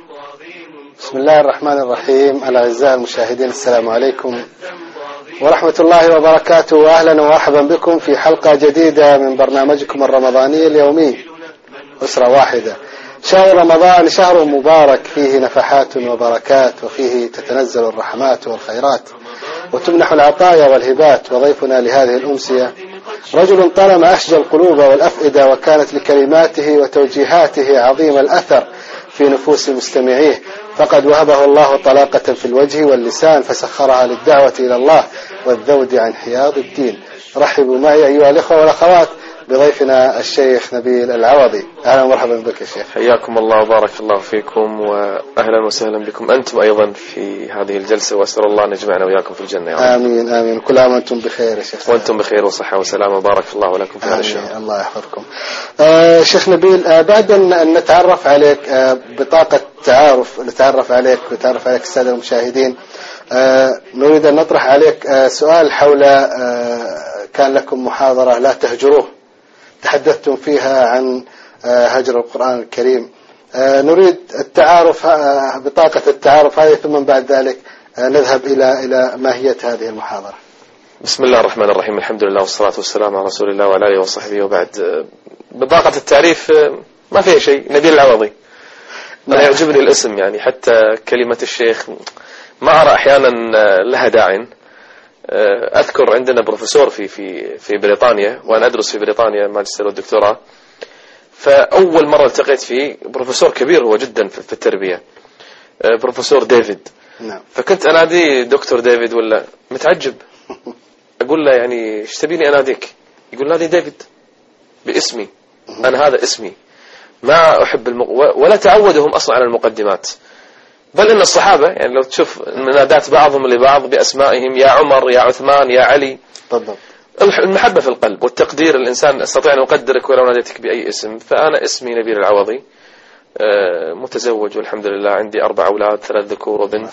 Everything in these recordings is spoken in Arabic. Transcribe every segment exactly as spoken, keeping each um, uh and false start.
بسم الله الرحمن الرحيم. الأعزاء المشاهدين، السلام عليكم ورحمة الله وبركاته، وأهلا ومرحبا بكم في حلقة جديدة من برنامجكم الرمضاني اليومي أسرة واحدة. شهر رمضان شهر مبارك، فيه نفحات وبركات، وفيه تتنزل الرحمات والخيرات وتمنح العطايا والهبات. وضيفنا لهذه الأمسية رجل طالما أشجى القلوب والأفئدة، وكانت لكلماته وتوجيهاته عظيم الأثر في نفوس مستمعيه، فقد وهبه الله طلاقة في الوجه واللسان فسخرها للدعوة إلى الله والذود عن حياض الدين. رحبوا معي أيها الإخوة والأخوات بضيفنا الشيخ نبيل العوضي. أهلا ومرحبا بك يا شيخ. حياكم الله وبارك الله فيكم، وأهلا وسهلا بكم أنتم أيضا في هذه الجلسة، وأسأل الله أن يجمعنا وإياكم في الجنة يا رب. آمين آمين. كل عام وأنتم بخير يا شيخ. وأنتم بخير وصحة وسلامة، وبارك الله ولكم في هذا الشهر. الله يحفظكم. آه شيخ نبيل، آه بعد أن نتعرف عليك آه بطاقة تعارف نتعرف عليك وتعرف عليك السادة المشاهدين، آه نريد أن نطرح عليك آه سؤال حول آه كان لكم محاضرة لا تهجروه، تحدثتم فيها عن هجر القرآن الكريم. نريد التعارف بطاقة التعارف هذه، ثم بعد ذلك نذهب إلى إلى ماهية هذه المحاضرة. بسم الله الرحمن الرحيم، الحمد لله والصلاة والسلام على رسول الله وعلى آله وصحبه وبعد. بطاقة التعريف ما فيها شيء، نبيل العوضي. أنا يعجبني الاسم، يعني حتى كلمة الشيخ ما أرى أحيانا لها داعٍ. أذكر عندنا بروفيسور في في في بريطانيا، وأنا أدرس في بريطانيا ماجستير والدكتوراه، فأول مرة التقيت فيه بروفيسور كبير هو جدا في التربية، بروفيسور ديفيد. نعم. فكنت أنادي دكتور ديفيد ولا متعجب، أقول له يعني إيش تبيني أناديك؟ يقول نادي ديفيد باسمي، أنا هذا اسمي. ما أحب المق... ولا تعودهم أصلا على المقدمات، بل إن الصحابة يعني لو تشوف منادات بعضهم لبعض بأسمائهم، يا عمر يا عثمان يا علي. بالضبط. المحبة في القلب والتقدير، الإنسان أستطيع أن أقدرك ولو ناديتك بأي اسم. فأنا اسمي نبيل العوضي، متزوج والحمد لله، عندي أربع أولاد، ثلاث ذكور وبنت،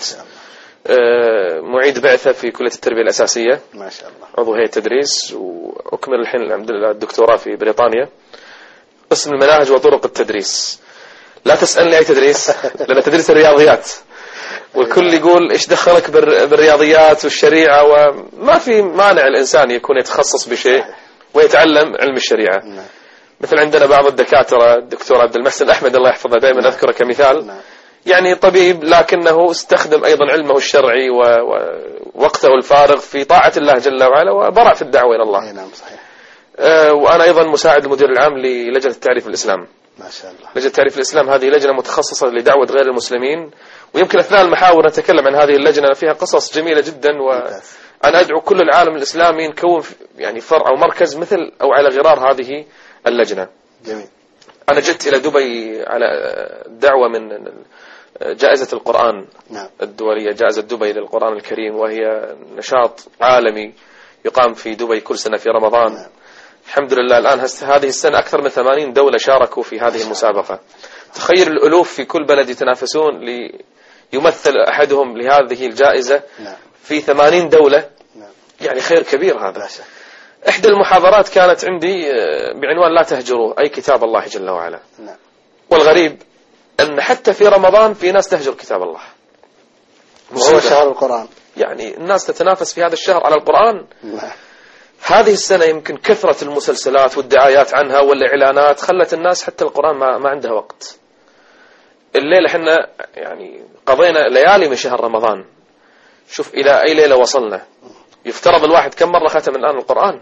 معيد بعثة في كلية التربية الأساسية، ما شاء الله، عضو هيئة تدريس، وأكمل الحين الحمد لله الدكتوراه في بريطانيا، قسم المناهج وطرق التدريس. لا تسألني أي تدريس، لأن تدريس الرياضيات، والكل يقول إيش دخلك بالرياضيات والشريعة، وما في مانع الإنسان يكون يتخصص بشيء ويتعلم علم الشريعة. مثل عندنا بعض الدكاترة، الدكتور عبد المحسن أحمد الله يحفظه دائما أذكره كمثال، يعني طبيب لكنه استخدم أيضا علمه الشرعي ووقته الفارغ في طاعة الله جل وعلا، وبرع في الدعوة إلى الله. نعم صحيح. وأنا أيضا مساعد المدير العام للجنة التعريف الإسلام. ما شاء الله. لجنة تعريف الإسلام هذه لجنة متخصصة لدعوة غير المسلمين، ويمكن أثناء المحاور نتكلم عن هذه اللجنة، فيها قصص جميلة جدا. وأنا أدعو كل العالم الإسلامي نكون يعني فرع أو مركز مثل أو على غرار هذه اللجنة. جميل. أنا جئت إلى دبي على دعوة من جائزة القرآن نعم. الدولية، جائزة دبي للقرآن الكريم، وهي نشاط عالمي يقام في دبي كل سنة في رمضان. نعم. الحمد لله الآن هذه السنة أكثر من ثمانين دولة شاركوا في هذه المسابقة. تخيل الألوف في كل بلد يتنافسون ليمثل أحدهم لهذه الجائزة في ثمانين دولة. يعني خير كبير هذا. إحدى المحاضرات كانت عندي بعنوان لا تهجروا، أي كتاب الله جل وعلا. والغريب أن حتى في رمضان في ناس تهجر كتاب الله، وهو شهر القرآن. يعني الناس تتنافس في هذا الشهر على القرآن. هذه السنة يمكن كثرة المسلسلات والدعايات عنها والإعلانات خلت الناس حتى القرآن ما, ما عندها وقت. الليلة حنا يعني قضينا ليالي من شهر رمضان، شوف إلى أي ليلة وصلنا. يفترض الواحد كم مرة ختم الآن القرآن؟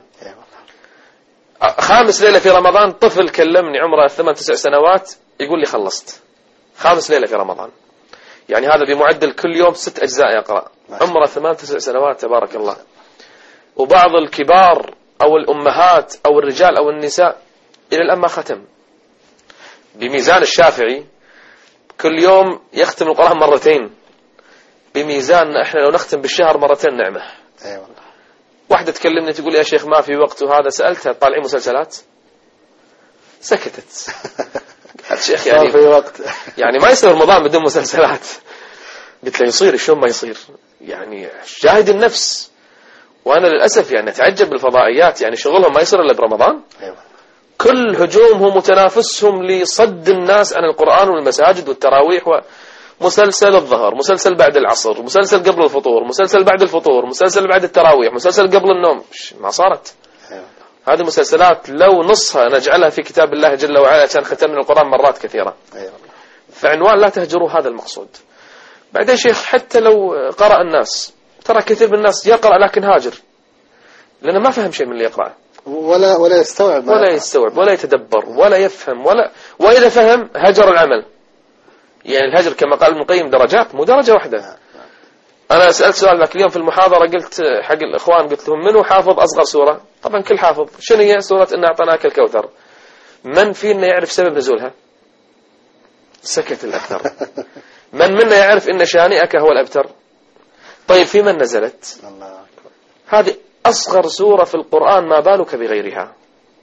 خامس ليلة في رمضان طفل كلمني عمره ثمان تسع سنوات يقول لي خلصت. خامس ليلة في رمضان، يعني هذا بمعدل كل يوم ست أجزاء يقرأ، عمره ثمان تسع سنوات تبارك الله. وبعض الكبار أو الأمهات أو الرجال أو النساء إلى الآن ما ختم. بميزان الشافعي كل يوم يختم القرآن مرتين، بميزان إحنا لو نختم بالشهر مرتين نعمة. أي والله. واحدة تكلمني تقول يا شيخ ما في وقت، وهذا سألتها طالعين مسلسلات، سكتت. قالت شيخ يعني ما في وقت، يعني ما يصير رمضان بدون مسلسلات. قلت له يصير، شلون ما يصير؟ يعني جاهد النفس. وأنا للأسف يعني أتعجب بالفضائيات، يعني شغلهم ما يصير إلا برمضان. أيوة. كل هجومهم وتنافسهم لصد الناس عن القرآن والمساجد والتراويح و... مسلسل الظهر، مسلسل بعد العصر، مسلسل قبل الفطور، مسلسل بعد الفطور، مسلسل بعد التراويح، مسلسل قبل النوم. ما صارت هذه المسلسلات لو نصها نجعلها في كتاب الله جل وعلا عشان ختمنا القرآن مرات كثيرة. فعنوان لا تهجروا هذا المقصود. بعدين شيخ حتى لو قرأ الناس، ترى كثير من الناس يقرأ لكن هاجر، لأنه ما فهم شيء من اللي يقرأه، ولا ولا يستوعب ولا يستوعب ولا يتدبر ولا يفهم، ولا وإذا فهم هجر العمل. يعني الهجر كما قال ابن القيم درجات، مو درجة واحدة. أنا سألت سؤال ذاك اليوم في المحاضرة، قلت حق الإخوان، قلت لهم منو حافظ أصغر سورة؟ طبعا كل حافظ. شنو هي سورة إنا أعطيناك الكوثر؟ من فينا يعرف سبب نزولها؟ سكت الأكثر. من منا يعرف إن شانئك هو الأبتر؟ طيب في من نزلت؟ هذه أصغر سورة في القرآن، ما بالك بغيرها.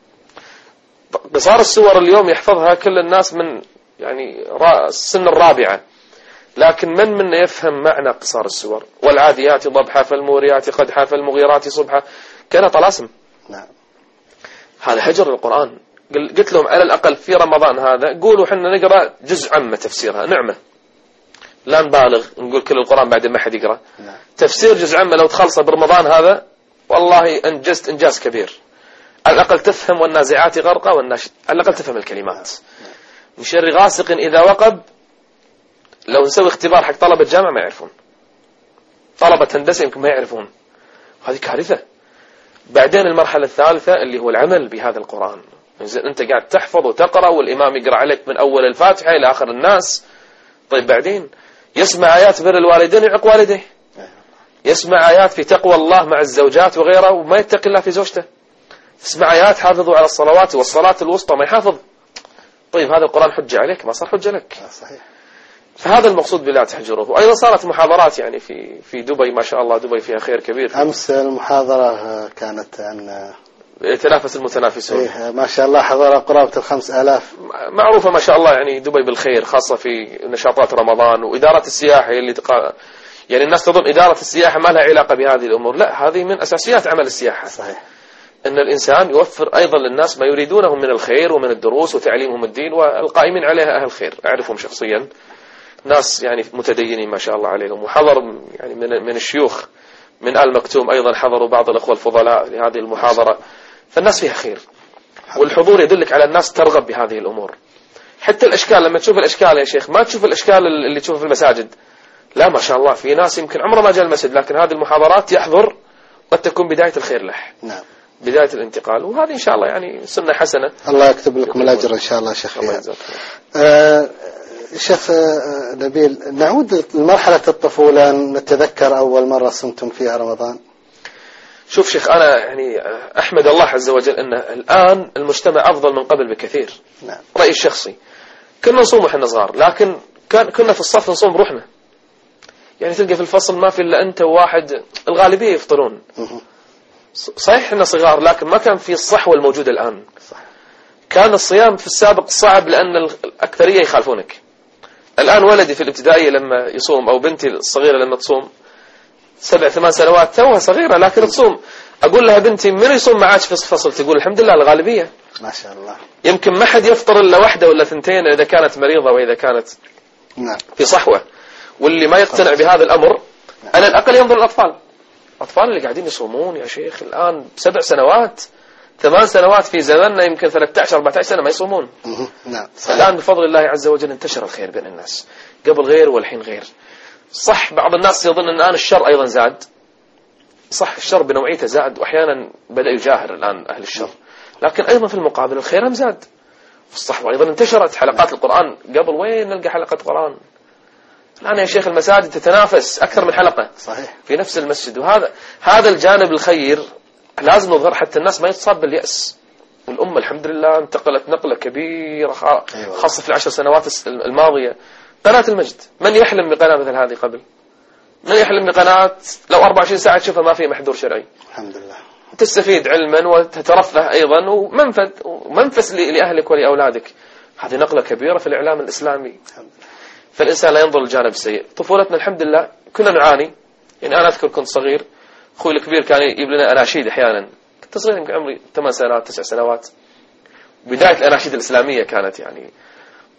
قصار السور اليوم يحفظها كل الناس من يعني السن الرابعة، لكن من منا يفهم معنى قصار السور؟ والعاديات ضبحا فالموريات قدحا فالمغيرات صبحا، كان طلاسم. نعم. هذا هجر القرآن. قلت لهم على الأقل في رمضان هذا قولوا حنا نقرأ جزء عامة تفسيرها، نعمة، لا نبالغ نقول كل القرآن بعد ما حد يقرأ. نعم. تفسير جزء عامة لو تخلصه برمضان هذا والله أنجزت إنجاز كبير. على الأقل تفهم والنازعات غرقا والناشد، على الأقل تفهم الكلمات. من شر غاسق إذا وقب، لو نسوي اختبار حق طلبة جامعة ما يعرفون، طلبة هندسة يمكن ما يعرفون، هذه كارثة. بعدين المرحلة الثالثة اللي هو العمل بهذا القرآن. أنت قاعد تحفظ وتقرأ والإمام يقرأ عليك من أول الفاتحة إلى آخر الناس. طيب بعدين يسمع آيات بر الوالدين يعق والديه، يسمع آيات في تقوى الله مع الزوجات وغيره وما يتقي الله في زوجته، يسمع آيات حافظوا على الصلوات والصلاة الوسطى ما يحافظ. طيب هذا القرآن حجة عليك، ما صار حجة لك. صحيح. فهذا المقصود بلا تحجره. وأيضا صارت محاضرات يعني في في دبي، ما شاء الله دبي فيها خير كبير. أمس المحاضرة كانت عن يتنافس المتنافسون. إيه ما شاء الله حضر قرابة الخمس آلاف. معروفة ما شاء الله يعني دبي بالخير، خاصة في نشاطات رمضان. وإدارة السياحة اللي تقا... يعني الناس تظن إدارة السياحة ما لها علاقة بهذه الأمور، لا، هذه من أساسيات عمل السياحة. صحيح. أن الإنسان يوفر أيضا للناس ما يريدونه من الخير ومن الدروس وتعليمهم الدين، والقائمين عليها أهل خير، أعرفهم شخصيا، ناس يعني متدينين ما شاء الله عليهم. وحضر يعني من من الشيوخ من آل مكتوم أيضا حضروا بعض الأخوة الفضلاء لهذه المحاضرة. فالناس فيها خير، والحضور يدلك على الناس ترغب بهذه الأمور. حتى الأشكال، لما تشوف الأشكال يا شيخ ما تشوف الأشكال اللي تشوفها في المساجد، لا ما شاء الله في ناس يمكن عمره ما جاء المسجد، لكن هذه المحاضرات يحضر، قد تكون بداية الخير له. نعم. بداية الانتقال، وهذه إن شاء الله يعني سنة حسنة. الله يكتب لكم الأجر إن شاء الله شيخ. الله يجزاك. آه شيخ آه نبيل، نعود لمرحلة الطفولة، نتذكر أول مرة صمتم فيها رمضان. شوف شيخ، أنا يعني أحمد الله عز وجل أن الآن المجتمع أفضل من قبل بكثير. نعم. رأيي الشخصي، كنا نصوم وإحنا صغار، لكن كان كنا في الصف نصوم بروحنا. يعني تلقى في الفصل ما في إلا أنت وواحد، الغالبية يفطرون. صحيح إحنا صغار، لكن ما كان في الصحوة الموجودة الآن. صح. كان الصيام في السابق صعب لأن الأكثرية يخالفونك. الآن ولدي في الابتدائية لما يصوم، أو بنتي الصغيرة لما تصوم سبع ثمان سنوات توها صغيرة لكن تصوم، أقول لها بنتي من يصوم معاك في الفصل؟ تقول الحمد لله الغالبية. ما شاء الله. يمكن ما حد يفطر إلا واحدة ولا ثنتين إذا كانت مريضة وإذا كانت نعم. في صحوة. واللي ما يقتنع بهذا الأمر على الأقل ينظر الأطفال، أطفال اللي قاعدين يصومون يا شيخ الآن سبع سنوات ثمان سنوات، في زماننا يمكن ثلاثة عشر أربعة عشر سنة ما يصومون. نعم. الآن بفضل الله عز وجل انتشر الخير بين الناس، قبل غير والحين غير. صح بعض الناس يظن أن الآن الشر أيضا زاد، صح الشر بنوعيته زاد، وأحيانا بدأ يجاهر الآن أهل الشر، لكن أيضا في المقابل الخير هم زاد. الصحوة أيضا انتشرت، حلقات القرآن قبل وين نلقى حلقة قرآن؟ الآن يا شيخ المساجد تتنافس أكثر من حلقة. صحيح. في نفس المسجد. وهذا هذا الجانب الخير لازم نظهر حتى الناس ما يتصاب باليأس. والأمة الحمد لله انتقلت نقلة كبيرة خاصة في العشر سنوات الماضية. قناة المجد، من يحلم بقناة مثل هذه قبل؟ من يحلم بقناة لو أربعة وعشرين ساعة تشوفها ما فيها محذور شرعي؟ الحمد لله. تستفيد علما وتترفه أيضا، ومنفذ ومنفس لأهلك ولأولادك. هذه نقلة كبيرة في الإعلام الإسلامي. فالإنسان لا ينظر للجانب السيء. طفولتنا الحمد لله كنا نعاني. يعني أنا أذكر كنت صغير، أخوي الكبير كان يجيب لنا أناشيد أحيانا، كنت صغير يمكن عمري ثمان سنوات تسع سنوات. بداية الأناشيد الإسلامية كانت يعني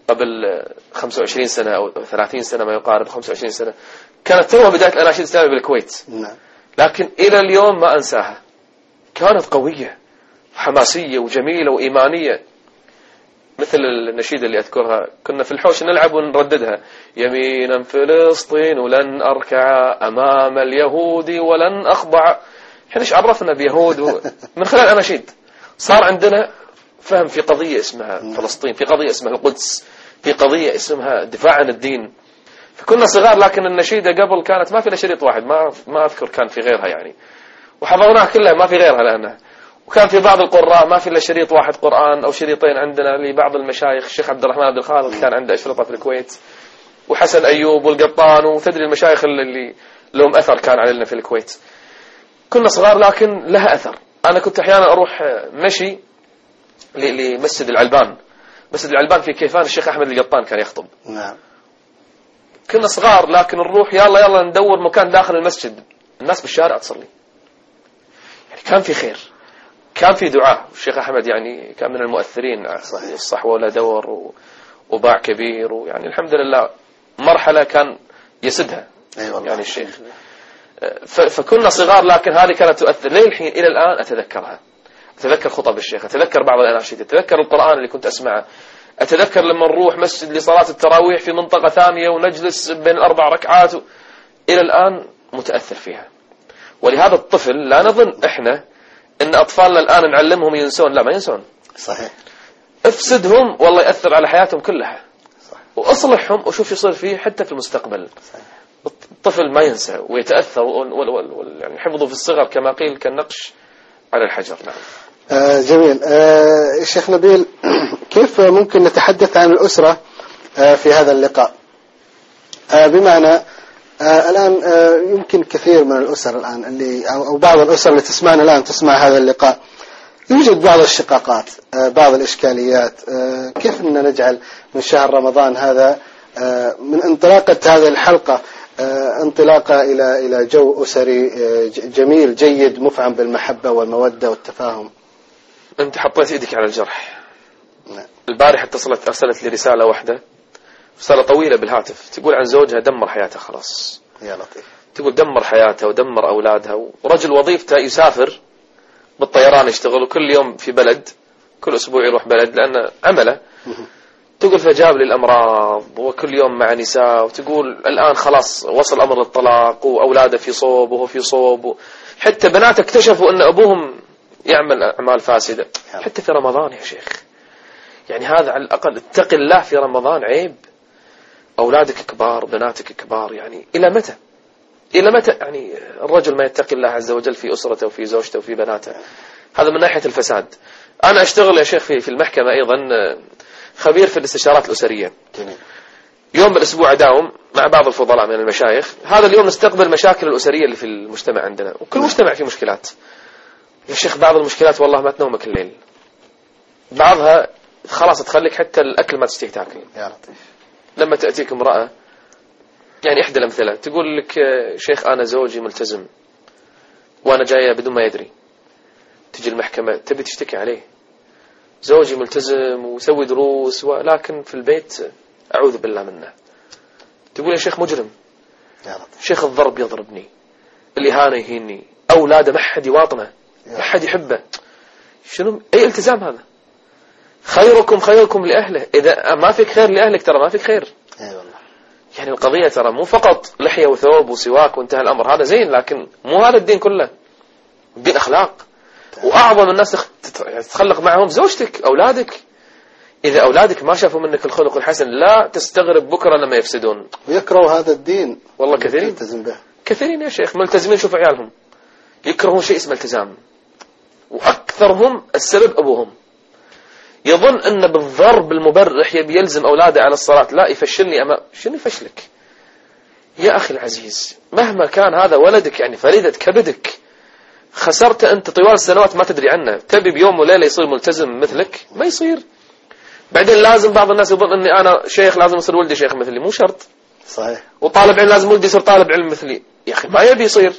قبل خمسة وعشرين سنة أو ثلاثين سنة ما يقارب خمسة وعشرين سنة، كانت توها بداية الأناشيد الإسلامية بالكويت. نعم. لكن إلى اليوم ما أنساها، كانت قوية حماسية وجميلة وإيمانية. مثل النشيدة اللي أذكرها، كنا في الحوش نلعب ونرددها: يمينا فلسطين ولن أركع أمام اليهود ولن أخضع. احنا ايش عرفنا بيهود و... من خلال أناشيد صار عندنا فهم في قضية اسمها فلسطين، في قضية اسمها القدس، في قضية اسمها الدفاع عن الدين. فكنا صغار، لكن النشيدة قبل كانت ما في إلا شريط واحد، ما ما أذكر كان في غيرها يعني، وحضرناها كلها ما في غيرها لأنها. وكان في بعض القراء ما في إلا شريط واحد قرآن أو شريطين. عندنا لبعض المشايخ، الشيخ عبد الرحمن عبد الخالق كان عنده أشرطة في الكويت، وحسن أيوب والقطان، وتدري المشايخ اللي لهم أثر كان علينا في الكويت. كنا صغار لكن لها أثر. أنا كنت أحيانا أروح مشي لمسجد العلبان. مسجد العلبان في كيفان الشيخ أحمد القطان كان يخطب. نعم. كنا صغار لكن نروح يلا يلا ندور مكان داخل المسجد، الناس بالشارع تصلي. يعني كان في خير، كان في دعاء. الشيخ أحمد يعني كان من المؤثرين، الصحوة ولا دور وباع كبير، ويعني الحمد لله مرحلة كان يسدها. أيوة يعني الشيخ. فكنا صغار لكن هذه كانت تؤثر لي الحين إلى الآن. أتذكرها، أتذكر خطب الشيخ، أتذكر بعض الأناشيد، أتذكر القرآن اللي كنت أسمعه، أتذكر لما نروح مسجد لصلاة التراويح في منطقة ثانية ونجلس بين الأربع ركعات. إلى الآن متأثر فيها. ولهذا الطفل لا نظن إحنا إن أطفالنا الآن نعلمهم ينسون، لا ما ينسون. صحيح. افسدهم والله يأثر على حياتهم كلها. صحيح. وأصلحهم وشوف يصير فيه حتى في المستقبل. صحيح. الطفل ما ينسى ويتأثر، يعني حفظه في الصغر كما قيل كالنقش على الحجر. نعم. آه جميل. آه شيخ نبيل، كيف ممكن نتحدث عن الأسرة آه في هذا اللقاء؟ آه بمعنى آه الآن آه يمكن كثير من الأسر الآن اللي أو بعض الأسر اللي تسمعنا الآن تسمع هذا اللقاء، يوجد بعض الشقاقات، آه بعض الإشكاليات. آه كيف أن نجعل من شهر رمضان هذا آه من انطلاقة هذه الحلقة آه انطلاقة إلى إلى جو أسري آه جميل جيد مفعم بالمحبة والمودة والتفاهم؟ أنت حطيت إيدك على الجرح. نعم. البارحة اتصلت أرسلت لي رسالة واحدة، رسالة طويلة بالهاتف، تقول عن زوجها دمر حياتها خلاص. يا لطيف. تقول دمر حياتها ودمر أولادها، ورجل وظيفته يسافر بالطيران يشتغل، وكل يوم في بلد، كل أسبوع يروح بلد لأن عمله. تقول فجاب لي الأمراض وكل يوم مع نساء، وتقول الآن خلاص وصل أمر للطلاق، وأولاده في صوب وهو في صوب، حتى بناته اكتشفوا أن أبوهم يعمل أعمال فاسدة حتى في رمضان. يا شيخ يعني هذا على الأقل اتق الله في رمضان، عيب. أولادك كبار، بناتك كبار، يعني إلى متى؟ إلى متى يعني الرجل ما يتقي الله عز وجل في أسرته وفي زوجته وفي بناته؟ هذا من ناحية الفساد. أنا أشتغل يا شيخ في في المحكمة أيضا خبير في الاستشارات الأسرية. يوم بالأسبوع أداوم مع بعض الفضلاء من المشايخ. هذا اليوم نستقبل المشاكل الأسرية اللي في المجتمع عندنا، وكل مجتمع فيه مشكلات. يا شيخ بعض المشكلات والله ما تنومك الليل، بعضها خلاص تخليك حتى الأكل ما تستطيع تاكل. يا لطيف. لما تأتيك امرأة، يعني إحدى الأمثلة، تقول لك شيخ أنا زوجي ملتزم وأنا جاية بدون ما يدري، تجي المحكمة تبي تشتكي عليه، زوجي ملتزم وسوي دروس ولكن في البيت أعوذ بالله منه. تقول يا شيخ مجرم، يا لطيف. شيخ الضرب يضربني، الإهانة يهيني، أولاده ما حد يواطنه، ما حد يحبه. شنو أي التزام هذا؟ خيركم خيركم لأهله، إذا ما فيك خير لأهلك ترى ما فيك خير. أي والله. يعني القضية ترى مو فقط لحية وثوب وسواك وانتهى الأمر، هذا زين، لكن مو هذا الدين كله. الدين أخلاق، وأعظم الناس تتخلق معهم زوجتك، أولادك. إذا أولادك ما شافوا منك الخلق الحسن لا تستغرب بكرة لما يفسدون ويكرهوا هذا الدين. والله كثيرين يلتزم به. كثيرين يا شيخ ملتزمين، شوف عيالهم يكرهون شيء اسمه التزام، وأكثرهم السبب أبوهم. يظن أن بالضرب المبرح يبي يلزم أولاده على الصلاة، لا يفشلني أما شنو يفشلك يا أخي العزيز؟ مهما كان هذا ولدك، يعني فريدة كبدك، خسرت أنت طوال السنوات ما تدري عنه. تبي بيوم وليلة يصير ملتزم مثلك؟ ما يصير. بعدين لازم بعض الناس يظن أني أنا شيخ لازم يصير ولدي شيخ مثلي، مو شرط. صحيح. وطالب علم لازم ولدي يصير طالب علم مثلي، يا أخي ما يبي يصير.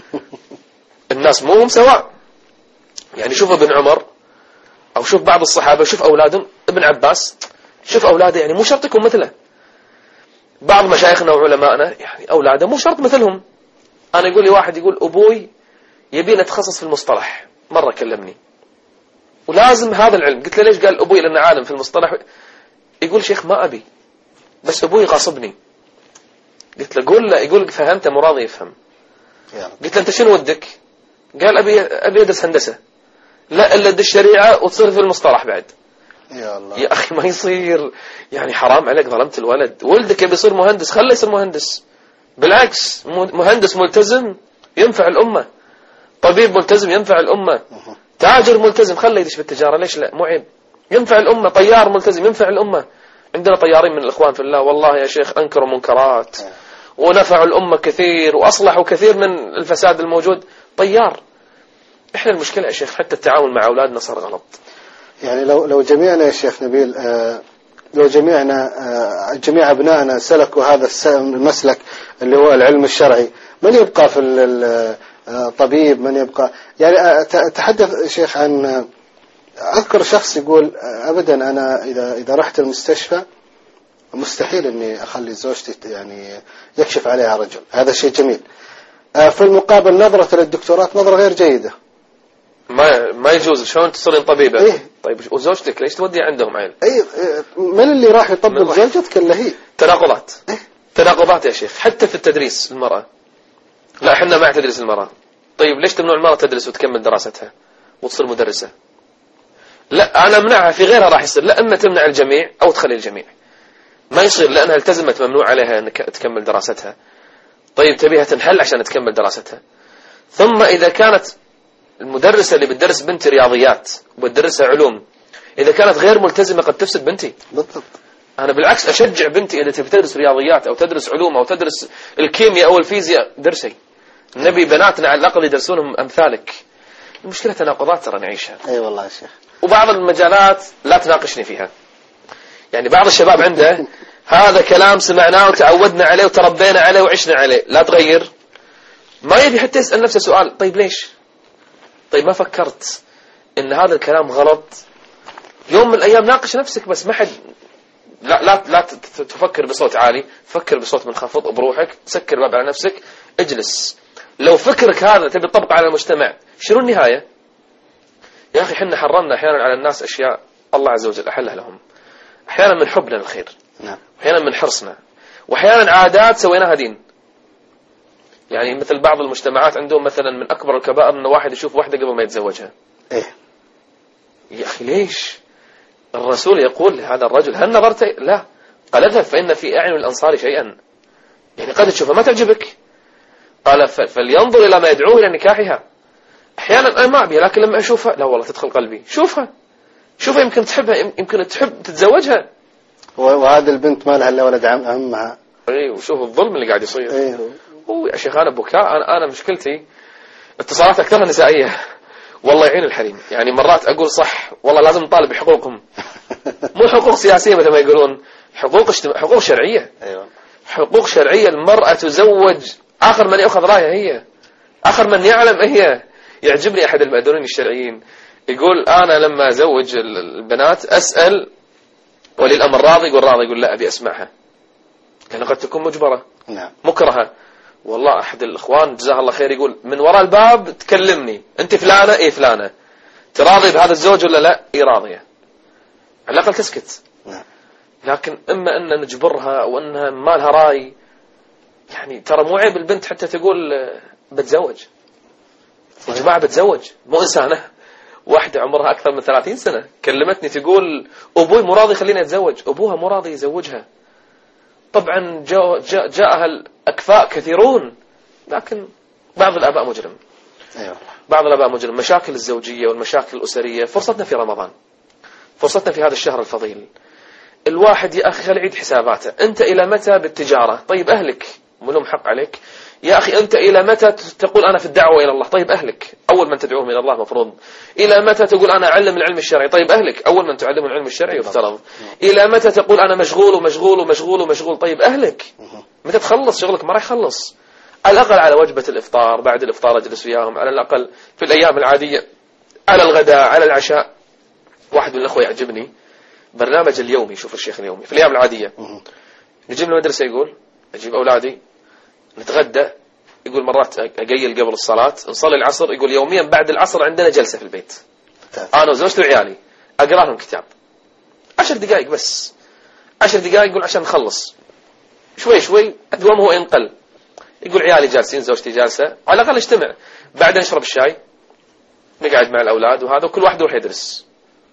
الناس مو هم سواء. يعني شوف ابن عمر أو شوف بعض الصحابة، شوف أولادهم. ابن عباس شوف أولاده يعني مو شرط يكون مثله. بعض مشايخنا وعلمائنا يعني أولاده مو شرط مثلهم. أنا يقول لي واحد يقول أبوي يبي نتخصص في المصطلح، مرة كلمني ولازم هذا العلم. قلت له ليش؟ قال أبوي لأنه عالم في المصطلح. يقول شيخ ما أبي بس أبوي غاصبني. قلت له قول له. يقول فهمته مو راضي يفهم. قلت له أنت شنو ودك؟ قال أبي أبي أدرس هندسة. لا إلا أدرس الشريعة وتصير في المصطلح بعد. يا الله يا أخي ما يصير، يعني حرام عليك، ظلمت الولد. ولدك يبي يصير مهندس خله يصير مهندس، بالعكس مهندس ملتزم ينفع الأمة، طبيب ملتزم ينفع الأمة، تاجر ملتزم خله يدش بالتجارة، ليش لا؟ مو عيب، ينفع الأمة. طيار ملتزم ينفع الأمة. عندنا طيارين من الإخوان في الله والله يا شيخ أنكروا منكرات ونفعوا الأمة كثير وأصلحوا كثير من الفساد الموجود. طيار. إحنا المشكلة يا شيخ حتى التعامل مع أولادنا صار غلط. يعني لو لو جميعنا يا شيخ نبيل آه لو جميعنا آه جميع أبنائنا سلكوا هذا المسلك اللي هو العلم الشرعي، من يبقى في الطبيب؟ من يبقى يعني أتحدث شيخ عن أذكر شخص يقول أبدا أنا إذا إذا رحت المستشفى مستحيل إني أخلي زوجتي يعني يكشف عليها رجل. هذا شيء جميل. في المقابل نظرة للدكتورات نظرة غير جيدة. ما ما يجوز. شلون تصيرين طبيبة؟ إيه؟ طيب وزوجتك ليش تودي عندهم عيل؟ أي من اللي راح يطبب زوجتك إلا هي؟ تناقضات. إيه؟ تناقضات يا شيخ. حتى في التدريس المرأة. لا احنا مع تدريس المرأة. طيب ليش تمنع المرأة تدرس وتكمل دراستها وتصير مدرسة؟ لا أنا أمنعها. في غيرها راح يصير. لا إما تمنع الجميع أو تخلي الجميع. ما يصير لأنها التزمت ممنوع عليها أن تكمل دراستها. طيب تبيها تنحل عشان تكمل دراستها. ثم إذا كانت المدرسة اللي بتدرس بنتي رياضيات وبتدرسها علوم إذا كانت غير ملتزمة قد تفسد بنتي. بالضبط. أنا بالعكس أشجع بنتي إذا تبي تدرس رياضيات أو تدرس علوم أو تدرس الكيمياء أو الفيزياء درسي. النبي بناتنا على الأقل يدرسونهم أمثالك. المشكلة تناقضات ترى نعيشها. أي أيوة والله يا شيخ. وبعض المجالات لا تناقشني فيها. يعني بعض الشباب عنده هذا كلام سمعناه وتعودنا عليه وتربينا عليه وعشنا عليه، لا تغير. ما يبي حتى يسأل نفسه سؤال طيب ليش؟ طيب ما فكرت إن هذا الكلام غلط؟ يوم من الأيام ناقش نفسك بس ما حد. لا لا لا تفكر بصوت عالي، فكر بصوت منخفض بروحك، سكر الباب على نفسك، اجلس. لو فكرك هذا تبي تطبقه على المجتمع شنو النهاية؟ يا أخي حنا حرمنا أحيانا على الناس أشياء الله عز وجل أحلها لهم، أحيانا من حبنا للخير، نعم. أحيانا من حرصنا، وأحيانا عادات سويناها دين. يعني مثل بعض المجتمعات عندهم مثلا من أكبر الكبائر أن واحد يشوف واحدة قبل ما يتزوجها. إيه؟ يا أخي ليش؟ الرسول يقول هذا الرجل هل نظرت؟ لا، قال اذهب فإن في أعين الأنصار شيئا. يعني قد تشوفها ما تعجبك، قال فلينظر إلى ما يدعوه إلى نكاحها. أحيانا أنا ما أبي لكن لما أشوفها لا والله تدخل قلبي. شوفها شوفها يمكن تحبها، يمكن تحب تتزوجها. وهذه البنت ما لها إلا ولد عم أمها. إيه وشوف الظلم اللي قاعد يصير. إيه. هو يا شيخ أنا بكاء. أنا, أنا مشكلتي اتصالات أكثرها نسائية. والله يعين الحريم. يعني مرات أقول صح والله لازم نطالب بحقوقهم. مو حقوق سياسية مثل ما يقولون، حقوق اجتماع، حقوق شرعية. أيوة. حقوق شرعية. المرأة تزوج آخر من يأخذ راية هي، آخر من يعلم هي. يعجبني أحد المأذونين الشرعيين يقول أنا لما أزوج البنات أسأل ولي الأمر راضي؟ يقول راضي. يقول لا أبي أسمعها لأنه قد تكون مجبرة. نعم. مكرهة. والله أحد الإخوان جزاه الله خير يقول من وراء الباب تكلمني أنت فلانة إيه فلانة، تراضي بهذا الزوج ولا لا؟ إيه راضية. على الأقل تسكت. نعم. لكن إما أن نجبرها أو أنها ما لها رأي. يعني ترى مو عيب البنت حتى تقول بتزوج. يا جماعة بتزوج مو إنسانة. واحدة عمرها أكثر من ثلاثين سنة كلمتني تقول أبوي مو راضي خليني أتزوج. أبوها مو راضي يزوجها. طبعا جاء جاء جاءها الأكفاء كثيرون، لكن بعض الآباء مجرم. أيوة. بعض الآباء مجرم. مشاكل الزوجية والمشاكل الأسرية. فرصتنا في رمضان، فرصتنا في هذا الشهر الفضيل. الواحد يا أخي خلي يعيد حساباته. أنت إلى متى بالتجارة؟ طيب أهلك ملهم حق عليك يا أخي. أنت إلى متى تقول أنا في الدعوة إلى الله؟ طيب أهلك أول من تدعوهم إلى الله مفروض. إلى متى تقول أنا أعلم العلم الشرعي؟ طيب أهلك أول من تعلم العلم الشرعي يفترض. إلى متى تقول أنا مشغول ومشغول ومشغول ومشغول؟ طيب أهلك متى تخلص شغلك؟ ما راح يخلص. على الأقل على وجبة الإفطار، بعد الإفطار أجلس وياهم، على الأقل في الأيام العادية على الغداء على العشاء. واحد من الأخوة يعجبني برنامج اليومي. شوف الشيخ اليومي في الأيام العادية نجيب المدرسة، يقول أجيب أولادي نتغدى، يقول مرات أقيل قبل الصلاة، نصلي العصر، يقول يوميا بعد العصر عندنا جلسة في البيت أنا وزوجتي وعيالي، أقرأ لهم كتاب عشر دقائق بس، عشر دقائق يقول عشان نخلص شوي شوي، أدوم هو ينقل، يقول عيالي جالسين زوجتي جالسة، على الأقل اجتمع، بعد نشرب الشاي نقعد مع الأولاد وهذا، وكل واحد يروح يدرس.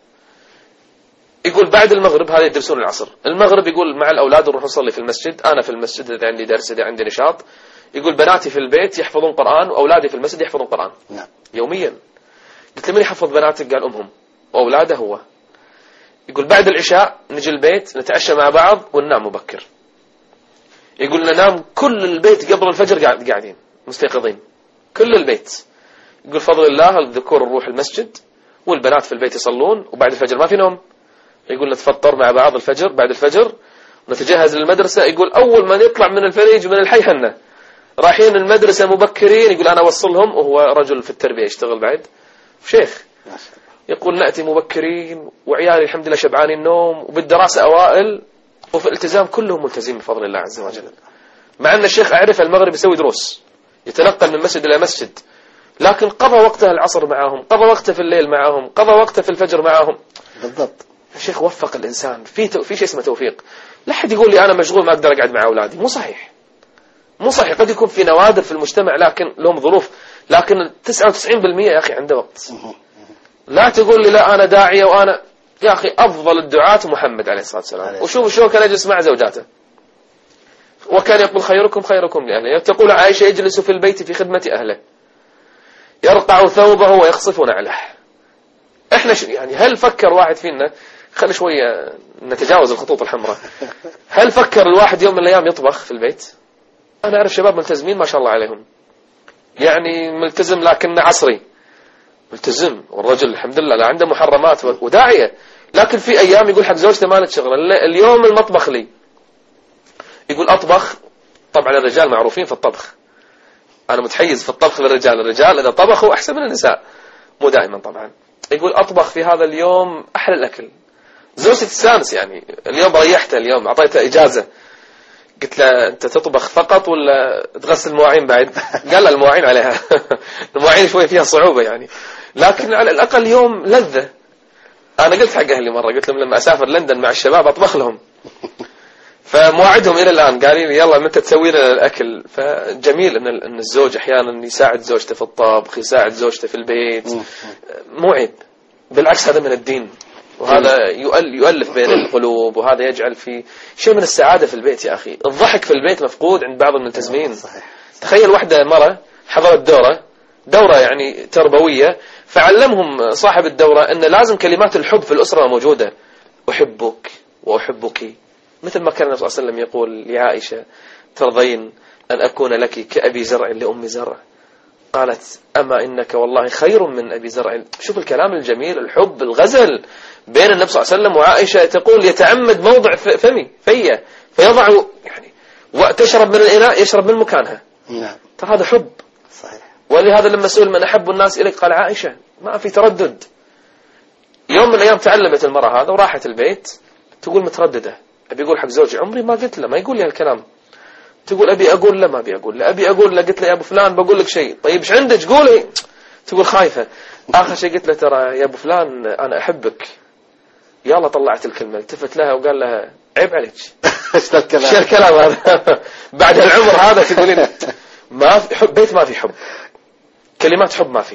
يقول بعد المغرب هذا يدرسون العصر، المغرب يقول مع الأولاد نروح نصلي في المسجد، أنا في المسجد إذا عندي درس إذا عندي نشاط، يقول بناتي في البيت يحفظون قرآن وأولادي في المسجد يحفظون قرآن. نعم. يوميا. قلت له من يحفظ بناتك؟ قال أمهم وأولاده هو. يقول بعد العشاء نجي البيت نتعشى مع بعض وننام مبكر. يقول ننام كل البيت قبل الفجر قاعد قاعدين مستيقظين كل البيت. يقول فضل الله الذكور نروح المسجد والبنات في البيت يصلون، وبعد الفجر ما في نوم. يقول نتفطر مع بعض الفجر، بعد الفجر نتجهز للمدرسة. يقول أول ما نطلع من الفريج من الحي حنا رايحين المدرسة مبكرين. يقول أنا أوصلهم، وهو رجل في التربية يشتغل بعد شيخ. يقول نأتي مبكرين وعيالي الحمد لله شبعانين النوم، وبالدراسة أوائل، وفي الالتزام كلهم ملتزمين بفضل الله عز وجل. مع أن الشيخ أعرف المغرب يسوي دروس، يتنقل من مسجد إلى مسجد، لكن قضى وقته العصر معهم، قضى وقته في الليل معهم، قضى وقته في الفجر معهم. بالضبط. الشيخ وفق الإنسان، في تو... في شيء اسمه توفيق. لا أحد يقول لي أنا مشغول ما أقدر أقعد مع أولادي، مو صحيح، مو صحيح. قد يكون في نوادر في المجتمع لكن لهم ظروف، لكن تسعة وتسعين بالمئة يا أخي عنده وقت. لا تقول لي لا أنا داعية وأنا، يا أخي أفضل الدعاة محمد عليه الصلاة والسلام. وشوف شو كان يجلس مع زوجاته، وكان يقول خيركم خيركم لأهله. تقول عائشة يجلس في البيت في خدمة أهله، يرقع ثوبه ويخصف نعله. احنا يعني هل فكر واحد فينا، خلي شوية نتجاوز الخطوط الحمراء، هل فكر الواحد يوم من الأيام يطبخ في البيت؟ أنا أعرف شباب ملتزمين ما شاء الله عليهم، يعني ملتزم لكن عصري ملتزم، والرجل الحمد لله لا عنده محرمات وداعية، لكن في أيام يقول حق زوجته ما لك شغل، اليوم المطبخ لي. يقول أطبخ، طبعا الرجال معروفين في الطبخ، أنا متحيز في الطبخ للرجال، الرجال إذا طبخوا أحسن من النساء، مو دائما طبعا. يقول أطبخ في هذا اليوم أحلى الأكل. زوجتي تستانس، يعني اليوم ريحته، اليوم أعطيته إجازة. قلت له أنت تطبخ فقط ولا تغسل المواعين بعد؟ قال له المواعين عليها المواعين شوي فيها صعوبة يعني، لكن على الأقل يوم لذة. أنا قلت حق أهلي مرة، قلت لهم لما أسافر لندن مع الشباب أطبخ لهم، فمواعدهم إلى الآن قال لي يلا متى تسوي لنا الأكل. فجميل إن إن الزوج أحيانا يساعد زوجته في الطبخ، يساعد زوجته في البيت، مو عيب، بالعكس هذا من الدين، وهذا يؤلف بين القلوب، وهذا يجعل في شيء من السعادة في البيت. يا أخي الضحك في البيت مفقود عند بعض الملتزمين. تخيل واحدة مرة حضرت دورة دورة يعني تربوية، فعلمهم صاحب الدورة أن لازم كلمات الحب في الأسرة موجودة، أحبك وأحبك، مثل ما كان النبي صلى الله عليه وسلم يقول لعائشة ترضين أن أكون لك كأبي زرع لأم زرع؟ قالت أما إنك والله خير من أبي زرع. شوف الكلام الجميل، الحب، الغزل بين النبي صلى الله عليه وسلم وعائشة. تقول يتعمد موضع فمي فيه فيضع يعني، وتشرب من الإناء يشرب من مكانها. نعم. ترى هذا حب صحيح. ولهذا لما سئل من أحب الناس إليك قال عائشة، ما في تردد. يوم من الأيام تعلمت المرأة هذا وراحت البيت، تقول مترددة، أبي أقول حق زوجي عمري ما قلت له، ما يقول لي هالكلام. تقول أبي أقول له، ما أبي أقول له، أبي أقول له، قلت له يا أبو فلان بقول لك شيء، طيب إيش عندك قولي. تقول خايفة. آخر شيء قلت له ترى يا أبو فلان أنا أحبك. يلا طلعت الكلمة، التفت لها وقال لها عيب عليك. ايش الكلام؟ ايش الكلام هذا؟ بعد العمر هذا تقولين ما في حب، بيت ما في حب، كلمات حب ما في.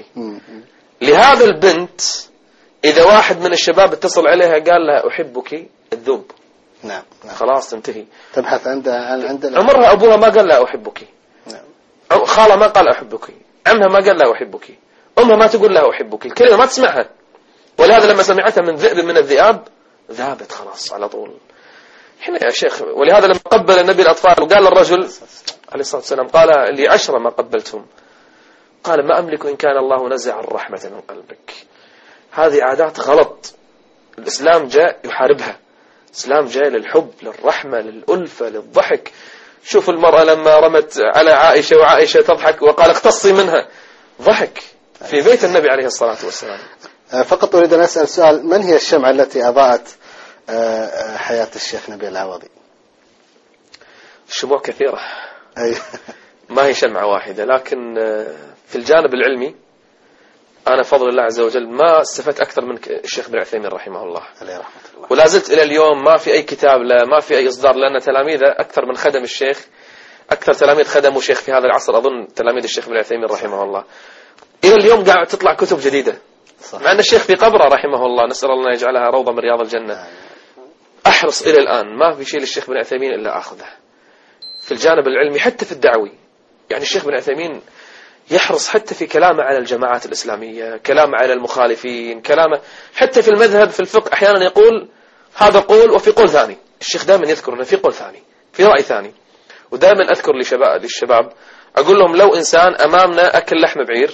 لهذا البنت إذا واحد من الشباب اتصل عليها قال لها أحبك الذوب. نعم. نعم. خلاص تنتهي. تبحث عندها عندنا. عمرها أبوها ما قال لها أحبك. نعم. خالها ما قال أحبك. عمها ما قال لها أحبك. أمها ما تقول لها أحبك. الكلمة ما تسمعها. ولهذا لما سمعتها من ذئب من الذئاب ذابت خلاص على طول. هنا يا شيخ، ولهذا لما قبل النبي الأطفال وقال الرجل عليه الصلاة والسلام قال لي عشرة ما قبلتهم، قال ما أملك إن كان الله نزع الرحمة من قلبك. هذه عادات غلط، الإسلام جاء يحاربها. الإسلام جاء للحب، للرحمة، للألفة، للضحك. شوف المرأة لما رمت على عائشة وعائشة تضحك وقال اقتصي منها، ضحك في بيت النبي عليه الصلاة والسلام. فقط أريد أن أسأل سؤال، من هي الشمعة التي أضاءت حياة الشيخ نبيل العوضي؟ الشموع كثيرة أي. ما هي شمعة واحدة، لكن في الجانب العلمي أنا فضل الله عز وجل ما استفدت أكثر من الشيخ بن عثيمين رحمه الله عليه رحمة الله، ولا زلت إلى اليوم ما في أي كتاب لا ما في أي إصدار، لأن تلاميذه أكثر من خدم الشيخ، أكثر تلاميذ خدموا شيخ في هذا العصر أظن تلاميذ الشيخ بن عثيمين رحمه الله. إلى اليوم قاعد تطلع كتب جديدة، صح. مع أن الشيخ في قبره رحمه الله، نسأل الله أن يجعلها روضة من رياض الجنة. أحرص إلى الآن ما في شيء للشيخ بن عثيمين إلا أخذه في الجانب العلمي حتى في الدعوي. يعني الشيخ بن عثيمين يحرص حتى في كلامه على الجماعات الإسلامية، كلامه على المخالفين، كلامه حتى في المذهب في الفقه أحيانا يقول هذا قول وفي قول ثاني. الشيخ دائما يذكر أنه في قول ثاني، في رأي ثاني. ودائما أذكر لشباب للشباب أقول لهم لو إنسان أمامنا أكل لحم بعير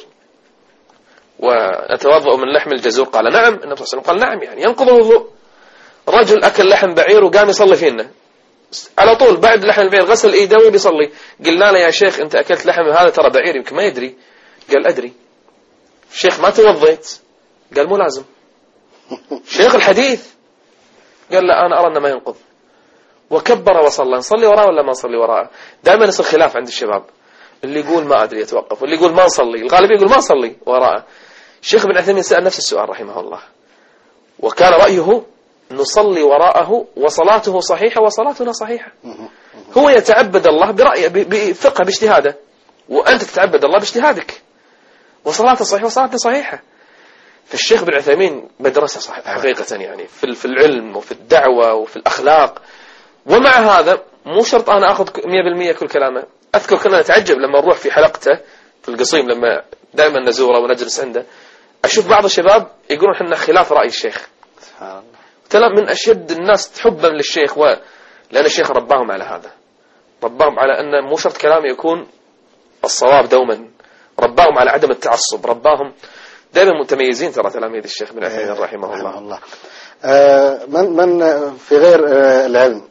ونتوضأ من لحم الجزور، قال نعم، النبي صلى الله عليه وسلم قال نعم، يعني ينقض الوضوء. رجل أكل لحم بعير وقام يصلي فينا على طول بعد لحم البعير، غسل ايده وبيصلي. قلنا له يا شيخ انت اكلت لحم هذا ترى بعير يمكن ما يدري. قال ادري. شيخ ما توضيت؟ قال مو لازم. شيخ الحديث قال لا انا ارى انه ما ينقض، وكبر وصلى. نصلي وراه ولا ما نصلي وراه؟ دائما يصير خلاف عند الشباب، اللي يقول ما ادري يتوقف، واللي يقول ما نصلي، الغالبيه يقول ما نصلي وراءه. الشيخ بن عثيمين سأل نفس السؤال رحمه الله، وكان رايه نصلي وراءه وصلاته صحيحة وصلاتنا صحيحة. هو يتعبد الله برأيه بفقه باجتهاده، وأنت تتعبد الله باجتهادك، وصلاته صحيحة وصلاتنا صحيحة. فالشيخ بن عثيمين مدرسة صح حقيقة، يعني في العلم وفي الدعوة وفي الأخلاق. ومع هذا مو شرط أنا أخذ مية بالمية كل كلامه. أذكر كنا نتعجب لما نروح في حلقته في القصيم، لما دائما نزوره ونجلس عنده، أشوف بعض الشباب يقولون حنا خلاف رأي الشيخ. كلام من أشد الناس حبا للشيخ، و... لأن الشيخ رباهم على هذا، رباهم على أن مو شرط كلامه يكون الصواب دوما، رباهم على عدم التعصب، رباهم دائما متميزين ترى تلاميذ الشيخ بن عثيمين رحمه الله. الله. آه من من في غير آه العلم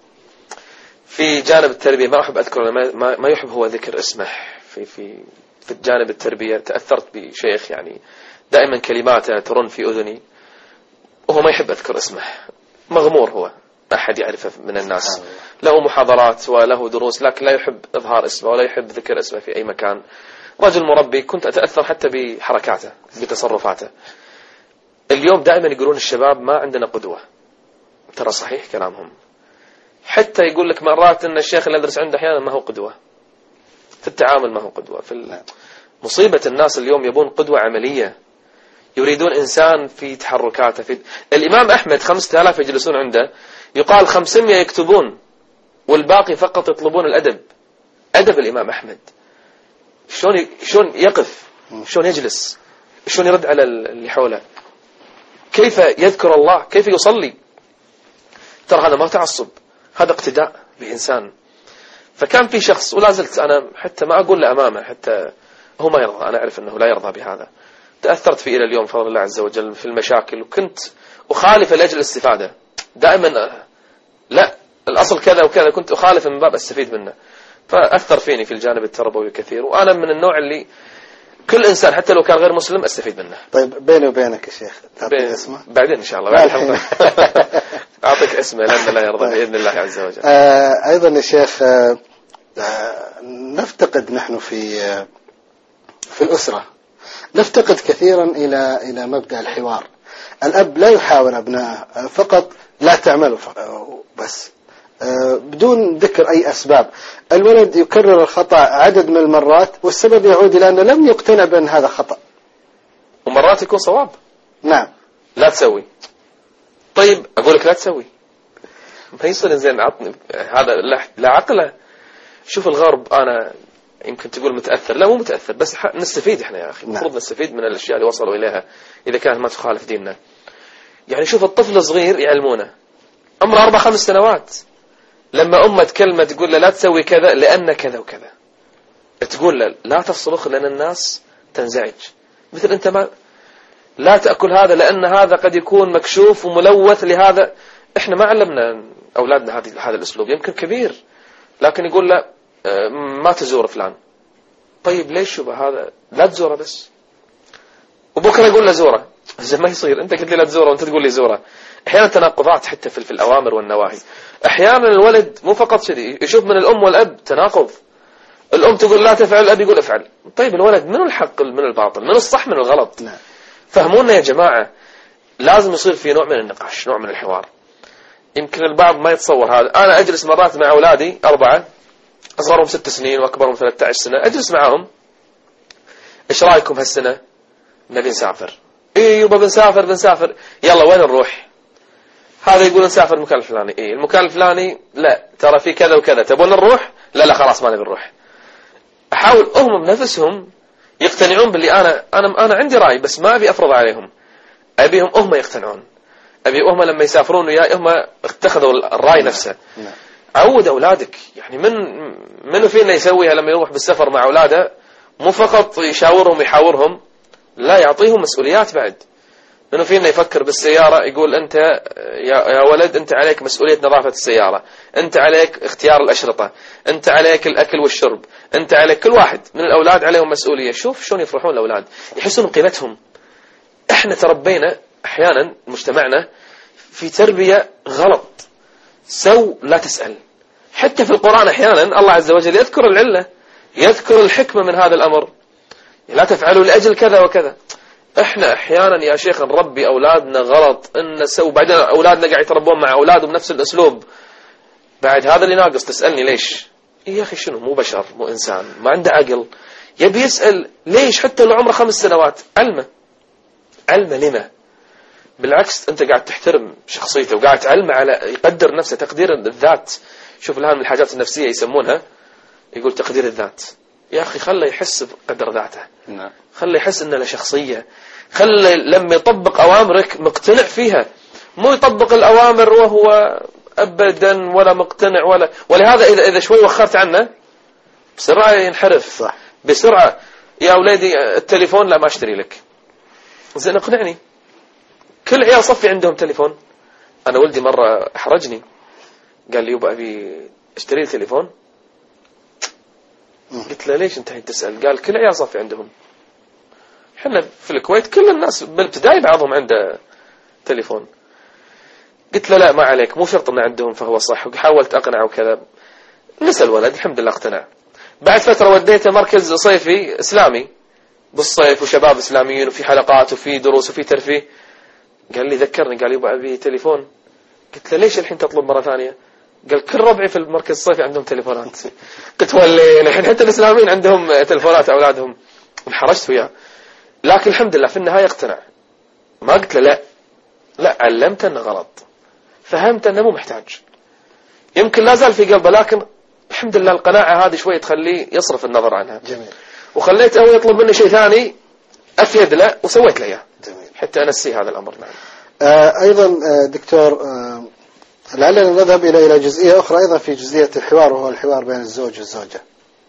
في جانب التربية ما أحب أذكر، ما, ما يحب هو ذكر اسمه. في في في جانب التربية تأثرت بشيخ يعني دائما كلماته ترن في أذني، وهو ما يحب أذكر اسمه، مغمور هو، ما أحد يعرفه من الناس، له محاضرات وله دروس لكن لا يحب إظهار اسمه ولا يحب ذكر اسمه في أي مكان. رجل مربي، كنت أتأثر حتى بحركاته بتصرفاته. اليوم دائما يقولون الشباب ما عندنا قدوة، ترى صحيح كلامهم. حتى يقول لك مرات أن الشيخ اللي أدرس عنده أحيانا ما هو قدوة في التعامل، ما هو قدوة في مصيبة. الناس اليوم يبون قدوة عملية، يريدون إنسان في تحركاته. في الإمام أحمد خمسة آلاف يجلسون عنده، يقال خمسمائة يكتبون والباقي فقط يطلبون الأدب. أدب الإمام أحمد، شلون شلون يقف، شلون يجلس، شلون يرد على اللي حوله، كيف يذكر الله، كيف يصلي. ترى هذا ما تعصب، هذا اقتداء بإنسان. فكان في شخص ولا زلت أنا حتى ما أقول لأمامه، حتى هو ما يرضى، أنا أعرف أنه لا يرضى بهذا. تأثرت فيه إلى اليوم فضل الله عز وجل في المشاكل، وكنت أخالف لأجل الاستفادة دائما. لا الأصل كذا وكذا، كنت أخالف من باب أستفيد منه، فأثر فيني في الجانب التربوي كثير. وأنا من النوع اللي كل إنسان حتى لو كان غير مسلم أستفيد منه. طيب بيني وبينك يا شيخ تعطيني اسمه بعدين إن شاء الله بعد الحلقة. أعطيك اسمه لأن لا يرضى بإذن الله عز وجل. آه أيضا يا شيخ آه نفتقد نحن في آه في الأسرة نفتقد كثيرا إلى إلى مبدأ الحوار. الأب لا يحاور أبنائه فقط، لا تعملوا بس بدون ذكر أي أسباب. الولد يكرر الخطأ عدد من المرات والسبب يعود إلى أنه لم يقتنع بأن هذا خطأ، ومرات يكون صواب. نعم. لا تسوي، طيب أقول لك لا تسوي، ما يصير زين. عطني هذا لا عقله. شوف الغرب، أنا يمكن تقول متأثر، لا مو متأثر، بس نستفيد إحنا يا أخي. المفروض نستفيد من الأشياء اللي وصلوا إليها إذا كانت ما تخالف ديننا. يعني شوف الطفل الصغير يعلمونه عمره أربع خمس سنوات، لما أمه تكلمه تقول له لا تسوي كذا لأن كذا وكذا، تقول له لا تصرخ لأن الناس تنزعج، مثل أنت ما لا تأكل هذا لأن هذا قد يكون مكشوف وملوث لهذا. إحنا ما علمنا أولادنا هذا الأسلوب، يمكن كبير لكن يقول له ما تزور فلان. طيب ليش شو هذا؟ لا تزوره بس، وبكرة يقول له زوره. ما يصير، أنت قلت لي لا تزوره وأنت تقول لي زوره. أحيانا تناقضات حتى في الأوامر والنواهي. أحيانا الولد مو فقط شدي يشوف من الأم والأب تناقض، الأم تقول لا تفعل، الأب يقول افعل. طيب الولد منو الحق من الباطل، من الصح من الغلط؟ نعم. فهمونا يا جماعة، لازم يصير في نوع من النقاش، نوع من الحوار. يمكن البعض ما يتصور هذا. أنا أجلس مرات مع أولادي أربعة، أصغرهم ست سنين وأكبرهم ثلاثة عشر سنة، أجلس معهم، إيش رأيكم هالسنة؟ نبي نسافر. إيه يبا بنسافر بنسافر. يلا وين نروح؟ هذا يقول نسافر المكان الفلاني. إيه المكان الفلاني لا ترى في كذا وكذا، تبون نروح؟ لا لا خلاص ما نبي نروح. أحاول هم بنفسهم يقتنعون باللي أنا أنا أنا عندي رأي، بس ما أبي أفرض عليهم، أبيهم هم يقتنعون، أبي هم لما يسافرون وياي هم اتخذوا الرأي نفسه. عود أولادك، يعني من منو فينا يسويها لما يروح بالسفر مع أولاده؟ مو فقط يشاورهم يحاورهم، لا يعطيهم مسؤوليات بعد. منو فينا يفكر بالسيارة يقول أنت يا ولد أنت عليك مسؤولية نظافة السيارة، أنت عليك اختيار الأشرطة، أنت عليك الأكل والشرب، أنت عليك، كل واحد من الأولاد عليهم مسؤولية. شوف شلون يفرحون الأولاد، يحسون بقيمتهم. احنا تربينا أحيانا مجتمعنا في تربية غلط، سو لا تسأل. حتى في القرآن أحيانا الله عز وجل يذكر العلة، يذكر الحكمة من هذا الأمر، لا تفعلوا لأجل كذا وكذا. احنا احيانا يا شيخ نربي اولادنا غلط، ان سو بعدين اولادنا قاعد يتربون مع اولادهم بنفس الاسلوب. بعد هذا اللي ناقص تسالني ليش؟ يا اخي شنو، مو بشر، مو انسان، ما عنده عقل، يبي يسال ليش حتى لو عمره خمس سنوات. علمه علمه لما؟ بالعكس انت قاعد تحترم شخصيته وقاعد تعلمه على يقدر نفسه، تقدير الذات. شوف الان من الحاجات النفسيه يسمونها، يقول تقدير الذات. يا أخي خله يحس بقدر ذاته، نعم. خله يحس إنه له شخصية، خله لما يطبق أوامرك مقتنع فيها، مو يطبق الأوامر وهو أبدا ولا مقتنع ولا. ولهذا إذا إذا شوي وخرت عنه بسرعة ينحرف. صح. بسرعة يا أولادي التليفون لا ما أشتري لك. زين اقنعني. كل عيال صفي عندهم تليفون. أنا ولدي مرة أحرجني، قال لي يبا أبي اشتري لي تليفون. قلت له ليش انت تسأل؟ قال كل عيال صفي عندهم. احنا في الكويت كل الناس بالابتدائي بعضهم عنده تليفون. قلت له لا ما عليك، مو شرط ان عندهم فهو صح. وحاولت اقنعه وكذا، نسأل ولد الحمد لله اقتنع. بعد فترة وديته مركز صيفي اسلامي بالصيف، وشباب اسلاميين، وفي حلقات وفي دروس وفي ترفيه. قال لي ذكرني، قال يبا ابي تليفون. قلت له ليش الحين تطلب مرة ثانية؟ قال كل ربعي في المركز الصيفي عندهم تليفونات. قلت ولي الحين حتى الإسلاميين عندهم تليفونات أولادهم. انحرجت وياه، لكن الحمد لله في النهاية اقتنع. ما قلت له لا لا، علمته أنه غلط، فهمت أنه مو محتاج. يمكن لا زال في قلبه، لكن الحمد لله القناعة هذه شوي تخليه يصرف النظر عنها. جميل. وخليته هو يطلب مني شيء ثاني أفيد له وسويت له إياه. جميل. حتى أنسي هذا الأمر. نعم. آه أيضا آه دكتور، آه لعلنا نذهب إلى إلى جزئية أخرى أيضا في جزئية الحوار، وهو الحوار بين الزوج والزوجة.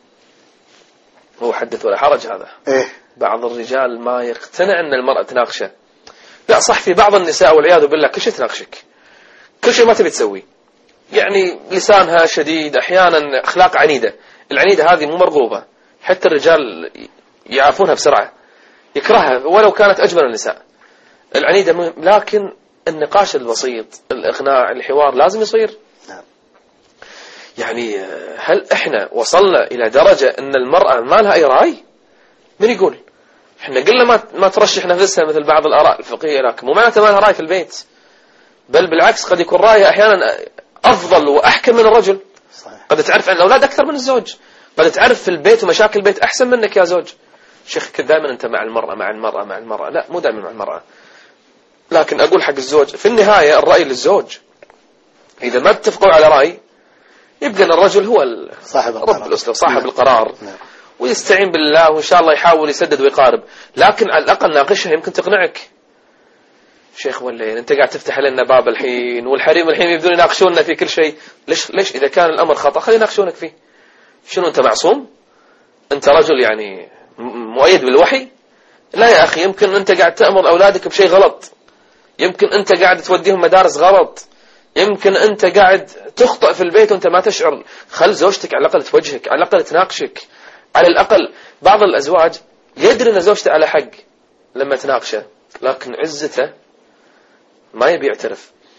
هو حدث ولا حرج هذا. إيه؟ بعض الرجال ما يقتنع أن المرأة تناقشه. لا صح، في بعض النساء والعياذ بالله كل شيء تناقشك، كل شيء ما تبي تسوي. يعني لسانها شديد، أحيانا أخلاق عنيدة. العنيدة هذه مو مرغوبة، حتى الرجال يعافونها بسرعة، يكرهها ولو كانت أجمل النساء. العنيدة مهم، لكن النقاش البسيط، الإقناع، الحوار لازم يصير. نعم. يعني هل إحنا وصلنا إلى درجة أن المرأة ما لها أي رأي؟ من يقول؟ إحنا قلنا ما ما ترشح نفسها مثل بعض الآراء الفقهية، لكن مو معناته ما لها رأي في البيت، بل بالعكس قد يكون رأيها أحيانا أفضل وأحكم من الرجل. صحيح. قد تعرف عن الأولاد أكثر من الزوج، قد تعرف في البيت ومشاكل البيت أحسن منك يا زوج. شيخ كذا دائما أنت مع المرأة مع المرأة مع المرأة، لا مو دائما مع المرأة. لكن أقول حق الزوج في النهاية الرأي للزوج. إذا ما اتفقوا على رأي يبقى أن الرجل هو صاحب رب الأسرة، صاحب نعم. القرار. نعم. ويستعين بالله وإن شاء الله يحاول يسدد ويقارب، لكن على الأقل ناقشها يمكن تقنعك. شيخ والليل أنت قاعد تفتح لنا باب الحين، والحريم الحين يبدون يناقشوننا في كل شيء. ليش ليش إذا كان الأمر خطأ خلي يناقشونك فيه. شنو أنت معصوم؟ أنت رجل يعني مؤيد بالوحي؟ لا يا أخي، يمكن أنت قاعد تأمر أولادك بشيء غلط، يمكن أنت قاعد توديهم مدارس غلط، يمكن أنت قاعد تخطئ في البيت وأنت ما تشعر. خل زوجتك على الأقل توجهك، على الأقل تناقشك. على الأقل بعض الأزواج يدري أن زوجته على حق لما تناقشه، لكن عزته ما يبي يعترف.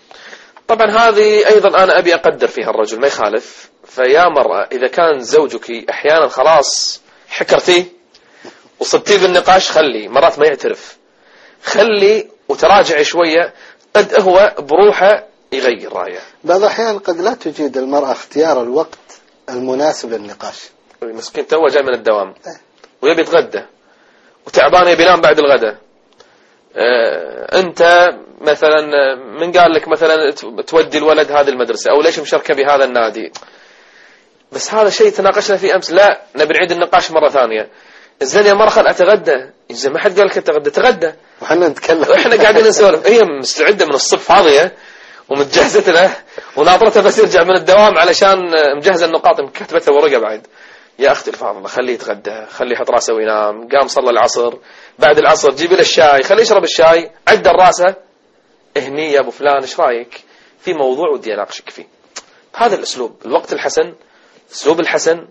طبعا هذه أيضا أنا أبي أقدر فيها الرجل ما يخالف. فيا مرأة إذا كان زوجك أحيانا خلاص حكرتيه وصدتيه بالنقاش، خلي مرات ما يعترف، خلي وتراجع شوية، قد هو بروحه يغير رأيه. بعض الأحيان قد لا تجيد المرأة اختيار الوقت المناسب للنقاش. مسكين توه جاي من الدوام ويبي يتغدى وتعبان يبي ينام بعد الغداء. اه انت مثلا من قال لك مثلا تودي الولد هذه المدرسة او ليش مشاركة بهذا النادي؟ بس هذا شيء تناقشنا فيه امس، لا نبي نعيد النقاش مرة ثانية. الزين يا مرة خل اتغدى، إذا ما حد قال لك اتغدى تغدى وحنا نتكلم واحنا قاعدين نسولف. هي مستعدة من الصبح فاضية ومتجهزة له وناطرته بس يرجع من الدوام علشان مجهزة النقاط كتبتها ورقة بعد. يا أختي الفاضلة خليه يتغدى، خليه يحط راسه وينام، قام صلى العصر، بعد العصر جيبي له الشاي، خليه يشرب الشاي، عدل راسه، اهني يا أبو فلان إيش رايك في موضوع ودي أناقشك فيه. هذا الأسلوب، الوقت الحسن، الأسلوب الحسن.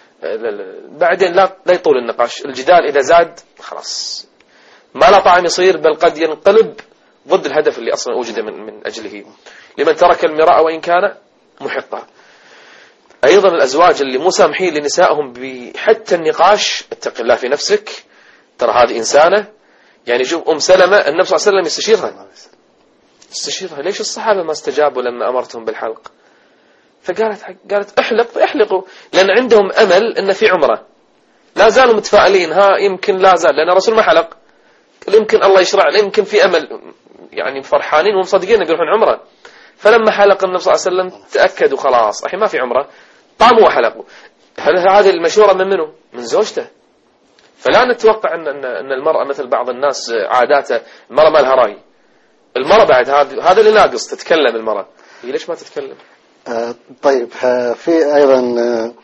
بعدين لا لا يطول النقاش. الجدال إذا زاد خلاص ما لا طعم يصير، بل قد ينقلب ضد الهدف اللي أصلا وجد من, من أجله. لمن ترك المراء وإن كان محقا. أيضا الأزواج اللي مو سامحين لنسائهم بحتى النقاش، اتق الله في نفسك، ترى هذه إنسانة. يعني شوف أم سلمة النبي صلى الله عليه وسلم يستشيرها استشيرها ليش الصحابة ما استجابوا لما أمرتهم بالحلق؟ فقالت قالت احلق احلقوا، لأن عندهم أمل أن في عمرة، لا زالوا متفائلين، ها يمكن لا زال، لأن الرسول ما حلق، يمكن الله يشرع، يمكن في أمل، يعني فرحانين ومصدقين يروحون عمرة. فلما حلق النبي صلى الله عليه وسلم تأكدوا خلاص الحين ما في عمرة، قاموا وحلقوا. هل هذه المشورة من منه؟ من زوجته. فلا نتوقع أن أن المرأة مثل بعض الناس عاداته، المرأة ما لها رأي. المرأة بعد هذا هذا اللي ناقص، تتكلم المرأة. هي ليش ما تتكلم؟ آه طيب آه في أيضا آه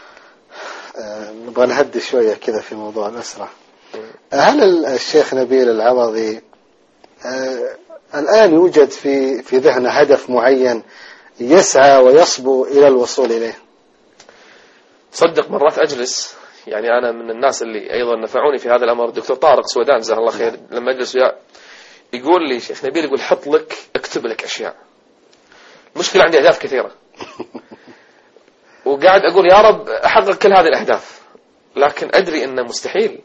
آه نبغى نهدي شوية كذا في موضوع الأسرة. هل الشيخ نبيل العوضي آه الآن يوجد في في ذهنه هدف معين يسعى ويصبو إلى الوصول إليه؟ صدق مرات أجلس، يعني أنا من الناس اللي أيضا نفعوني في هذا الأمر الدكتور طارق سودان جزاه الله خير، لما أجلس وياه يقول لي شيخ نبيل، يقول حط لك اكتب لك أشياء. المشكلة عندي أهداف كثيرة وقاعد أقول يا رب أحقق كل هذه الأهداف، لكن أدري أنه مستحيل.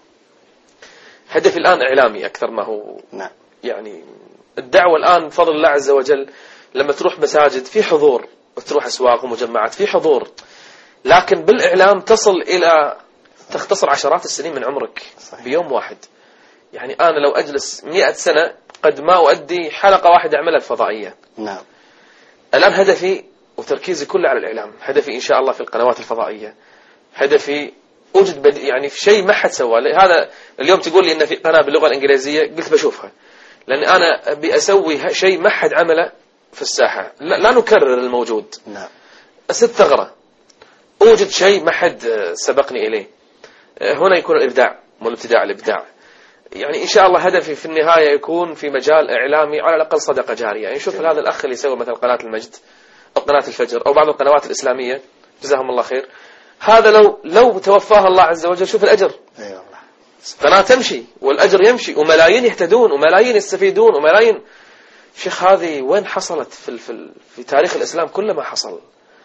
هدفي الآن إعلامي أكثر ما هو. نعم. يعني الدعوة الآن بفضل الله عز وجل لما تروح مساجد في حضور، وتروح أسواق ومجمعات في حضور، لكن بالإعلام تصل إلى تختصر عشرات السنين من عمرك. صحيح. بيوم واحد. يعني أنا لو أجلس مئة سنة قد ما أؤدي حلقة واحدة أعملها الفضائية. نعم. الآن هدفي وتركيزي كله على الإعلام. هدفي إن شاء الله في القنوات الفضائية. هدفي أوجد بد... يعني في شيء ما حد سواه. هذا اليوم تقول لي إن في قناة باللغة الإنجليزية، قلت بشوفها، لأن أنا أبي أسوي شيء ما حد عمله في الساحة. لا, لا نكرر الموجود. نعم. أسد ثغرة، أوجد شيء ما حد سبقني إليه. هنا يكون الإبداع والابتداع الإبداع. يعني إن شاء الله هدفي في النهاية يكون في مجال إعلامي على الأقل صدقة جارية. يعني شوف هذا الأخ اللي يسوي مثل قناة المجد أو قناة الفجر أو بعض القنوات الإسلامية جزاهم الله خير، هذا لو لو توفاه الله عز وجل شوف الأجر. أيوة. قناة تمشي والأجر يمشي وملايين يهتدون وملايين يستفيدون وملايين. شيخ هذه وين حصلت في في في تاريخ الإسلام؟ كله ما حصل.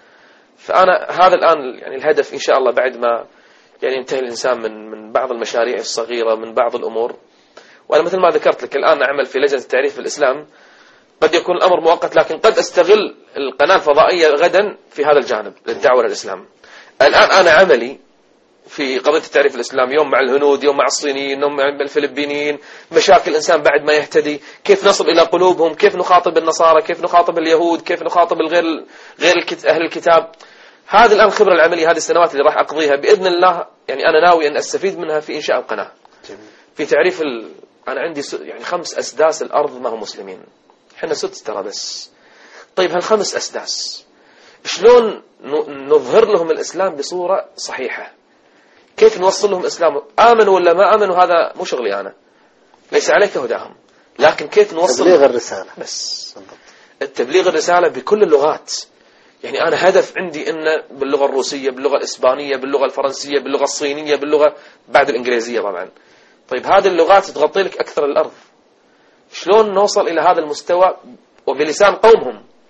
فأنا هذا الآن يعني الهدف إن شاء الله بعد ما يعني ينتهي الإنسان من من بعض المشاريع الصغيرة، من بعض الأمور. وأنا مثل ما ذكرت لك الآن أعمل في لجنة التعريف في الإسلام، قد يكون الأمر مؤقت، لكن قد أستغل القناة الفضائية غدا في هذا الجانب للدعوة للإسلام. الآن أنا عملي في قضية التعريف الإسلام، يوم مع الهنود، يوم مع الصينيين، يوم مع الفلبينيين، مشاكل الإنسان بعد ما يهتدي، كيف نصل إلى قلوبهم، كيف نخاطب النصارى، كيف نخاطب اليهود، كيف نخاطب الغير غير أهل الكتاب. هذه الآن الخبرة العملية، هذه السنوات اللي راح أقضيها بإذن الله، يعني أنا ناوي أن أستفيد منها في إنشاء القناة. جميل. في تعريف ال... أنا عندي س... يعني خمس أسداس الأرض ما هم مسلمين، إحنا ست ترى بس. طيب هالخمس أسداس شلون نظهر لهم الإسلام بصورة صحيحة؟ كيف نوصل لهم الإسلام؟ آمنوا ولا ما آمنوا هذا مو شغلي أنا، ليس عليك هداهم، لكن كيف نوصل تبليغ الرسالة بس. التبليغ الرسالة بكل اللغات. يعني أنا هدف عندي إنه باللغة الروسية، باللغة الإسبانية، باللغة الفرنسية، باللغة الصينية، باللغة بعد الإنجليزية طبعا. طيب هذه اللغات تغطي لك أكثر الأرض، شلون نوصل إلى هذا المستوى وبلسان قومهم؟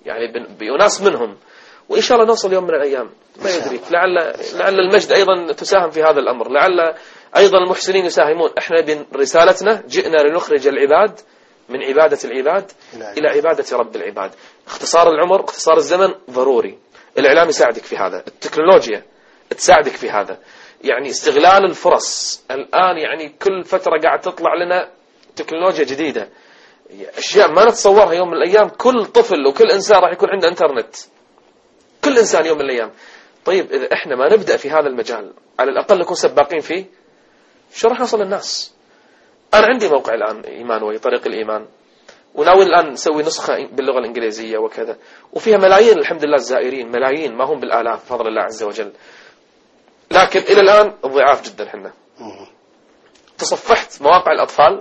يعني بأناس منهم، وإن شاء الله نوصل يوم من الأيام، ما يدري، لعل لعل المجد أيضا تساهم في هذا الأمر، لعل أيضا المحسنين يساهمون. إحنا برسالتنا جئنا لنخرج العباد من عبادة العباد إلى عبادة رب العباد. اختصار العمر، اختصار الزمن ضروري. الإعلام يساعدك في هذا، التكنولوجيا تساعدك في هذا، يعني استغلال الفرص. الآن يعني كل فترة قاعد تطلع لنا تكنولوجيا جديدة، أشياء ما نتصورها يوم من الأيام. كل طفل وكل إنسان راح يكون عنده إنترنت، كل إنسان يوم من الأيام. طيب إذا إحنا ما نبدأ في هذا المجال، على الأقل نكون سباقين فيه، شو راح نوصل للناس؟ أنا عندي موقع الآن إيمان وي، طريق الإيمان، وناوي الآن نسوي نسخة باللغة الإنجليزية وكذا، وفيها ملايين الحمد لله الزائرين، ملايين ما هم بالآلاف بفضل الله عز وجل. لكن إلى الآن ضعاف جدا. حنا تصفحت مواقع الأطفال،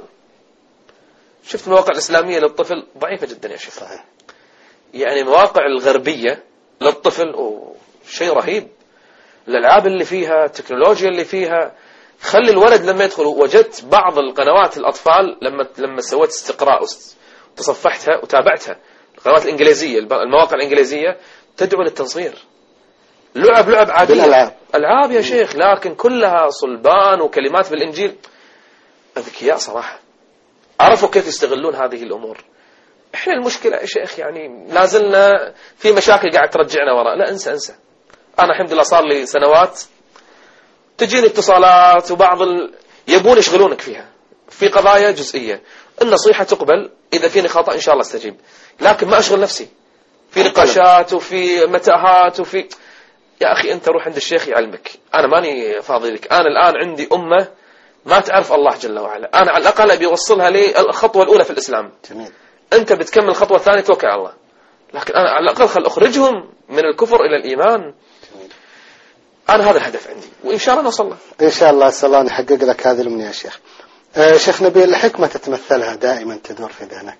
شفت المواقع الإسلامية للطفل ضعيفة جدا يا شيخ. يعني مواقع الغربية للطفل شيء رهيب، الألعاب اللي فيها، التكنولوجيا اللي فيها. خلي الولد لما يدخل، وجدت بعض القنوات الأطفال لما لما سويت استقراء وتصفحتها وتابعتها، القنوات الإنجليزية، المواقع الإنجليزية تدعو للتصغير، لعب لعب عادية، بالألعاب. ألعاب يا شيخ، لكن كلها صلبان وكلمات بالإنجيل. أذكياء صراحة، عرفوا كيف يستغلون هذه الأمور. إحنا المشكلة يا شيخ يعني لازلنا في مشاكل قاعد ترجعنا وراء. لا انسى انسى أنا الحمد لله صار لي سنوات تجيني اتصالات، وبعض ال... يبون يشغلونك فيها في قضايا جزئية. النصيحة تقبل، إذا فيني خطأ إن شاء الله استجيب، لكن ما أشغل نفسي في نقاشات وفي متاهات وفي. يا أخي أنت روح عند الشيخ يعلمك، أنا ماني فاضي لك. أنا الآن عندي أمة ما تعرف الله جل وعلا، أنا على الأقل أبي أوصلها لي الخطوة الأولى في الإسلام. جميل. أنت بتكمل الخطوة الثانية توكل على الله، لكن أنا على الأقل خل أخرجهم من الكفر إلى الإيمان. جميل. أنا هذا الهدف عندي، وإن شاء الله نوصل له إن شاء الله. أسأل الله أن يحقق لك هذه الأمنية يا شيخ. آه شيخ نبيل، الحكمة تتمثلها دائما تدور في ذهنك؟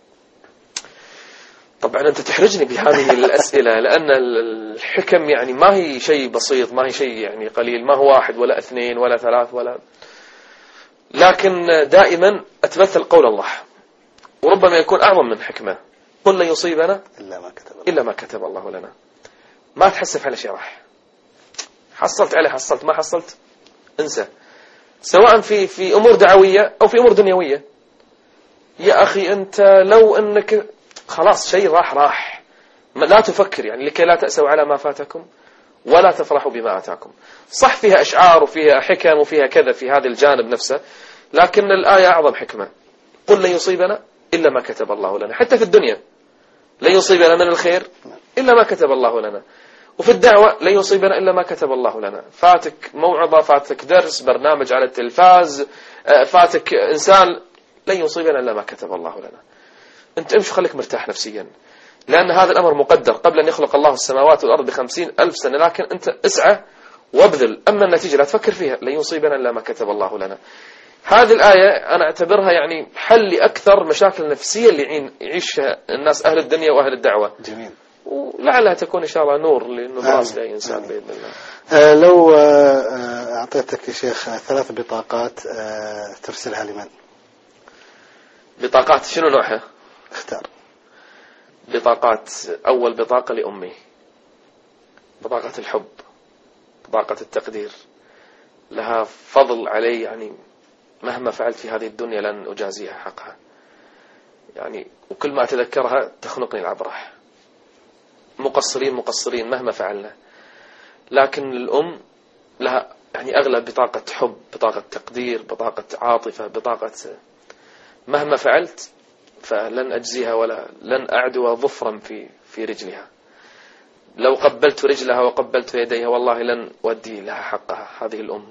طبعا أنت تحرجني بهذه الأسئلة، لأن الحكم يعني ما هي شيء بسيط، ما هي شيء يعني قليل، ما هو واحد ولا اثنين ولا ثلاث ولا، لكن دائما أتمثل قول الله، وربما يكون أعظم من حكمة. قل لن يصيبنا إلا ما كتب الله, إلا ما كتب الله لنا. ما تحسف على شيء، راح حصلت عليه حصلت، ما حصلت انسى، سواء في في أمور دعوية أو في أمور دنيوية. يا أخي أنت لو أنك خلاص شيء راح راح، لا تفكر يعني لكي لا تأسوا على ما فاتكم ولا تفرحوا بما آتاكم. صح فيها أشعار وفيها حكم وفيها كذا في هذا الجانب نفسه، لكن الآية أعظم حكمة. قل لن يصيبنا إلا ما كتب الله لنا. حتى في الدنيا لن يصيبنا من الخير إلا ما كتب الله لنا، وفي الدعوة لن يصيبنا إلا ما كتب الله لنا. فاتك موعظة، فاتك درس، برنامج على التلفاز، فاتك إنسان، لن يصيبنا إلا ما كتب الله لنا. أنت امشي خليك مرتاح نفسيا، لأن هذا الأمر مقدر قبل أن يخلق الله السماوات والأرض بخمسين ألف سنة، لكن أنت اسعى وابذل. أما النتيجة لا تفكر فيها، لن يصيبنا إلا ما كتب الله لنا. هذه الآية أنا أعتبرها يعني حل لأكثر مشاكل نفسية اللي يعيشها الناس أهل الدنيا وأهل الدعوة. جميل. ولعلها تكون إن شاء الله نور للناس لأي إنسان بإذن الله. آه لو آه أعطيتك يا شيخ ثلاث بطاقات آه ترسلها لمن؟ بطاقات شنو نوعها؟ اختار. بطاقات، أول بطاقة لأمي، بطاقة الحب، بطاقة التقدير، لها فضل علي، يعني مهما فعلت في هذه الدنيا لن أجازيها حقها يعني، وكل ما أتذكرها تخنقني العبرة. مقصرين مقصرين مهما فعلنا، لكن الأم لها يعني أغلى بطاقة حب، بطاقة تقدير، بطاقة عاطفة، بطاقة مهما فعلت فلن أجزيها ولا لن أعدو ظفرا في في رجلها. لو قبلت رجلها وقبلت يديها والله لن أودي لها حقها، هذه الأم.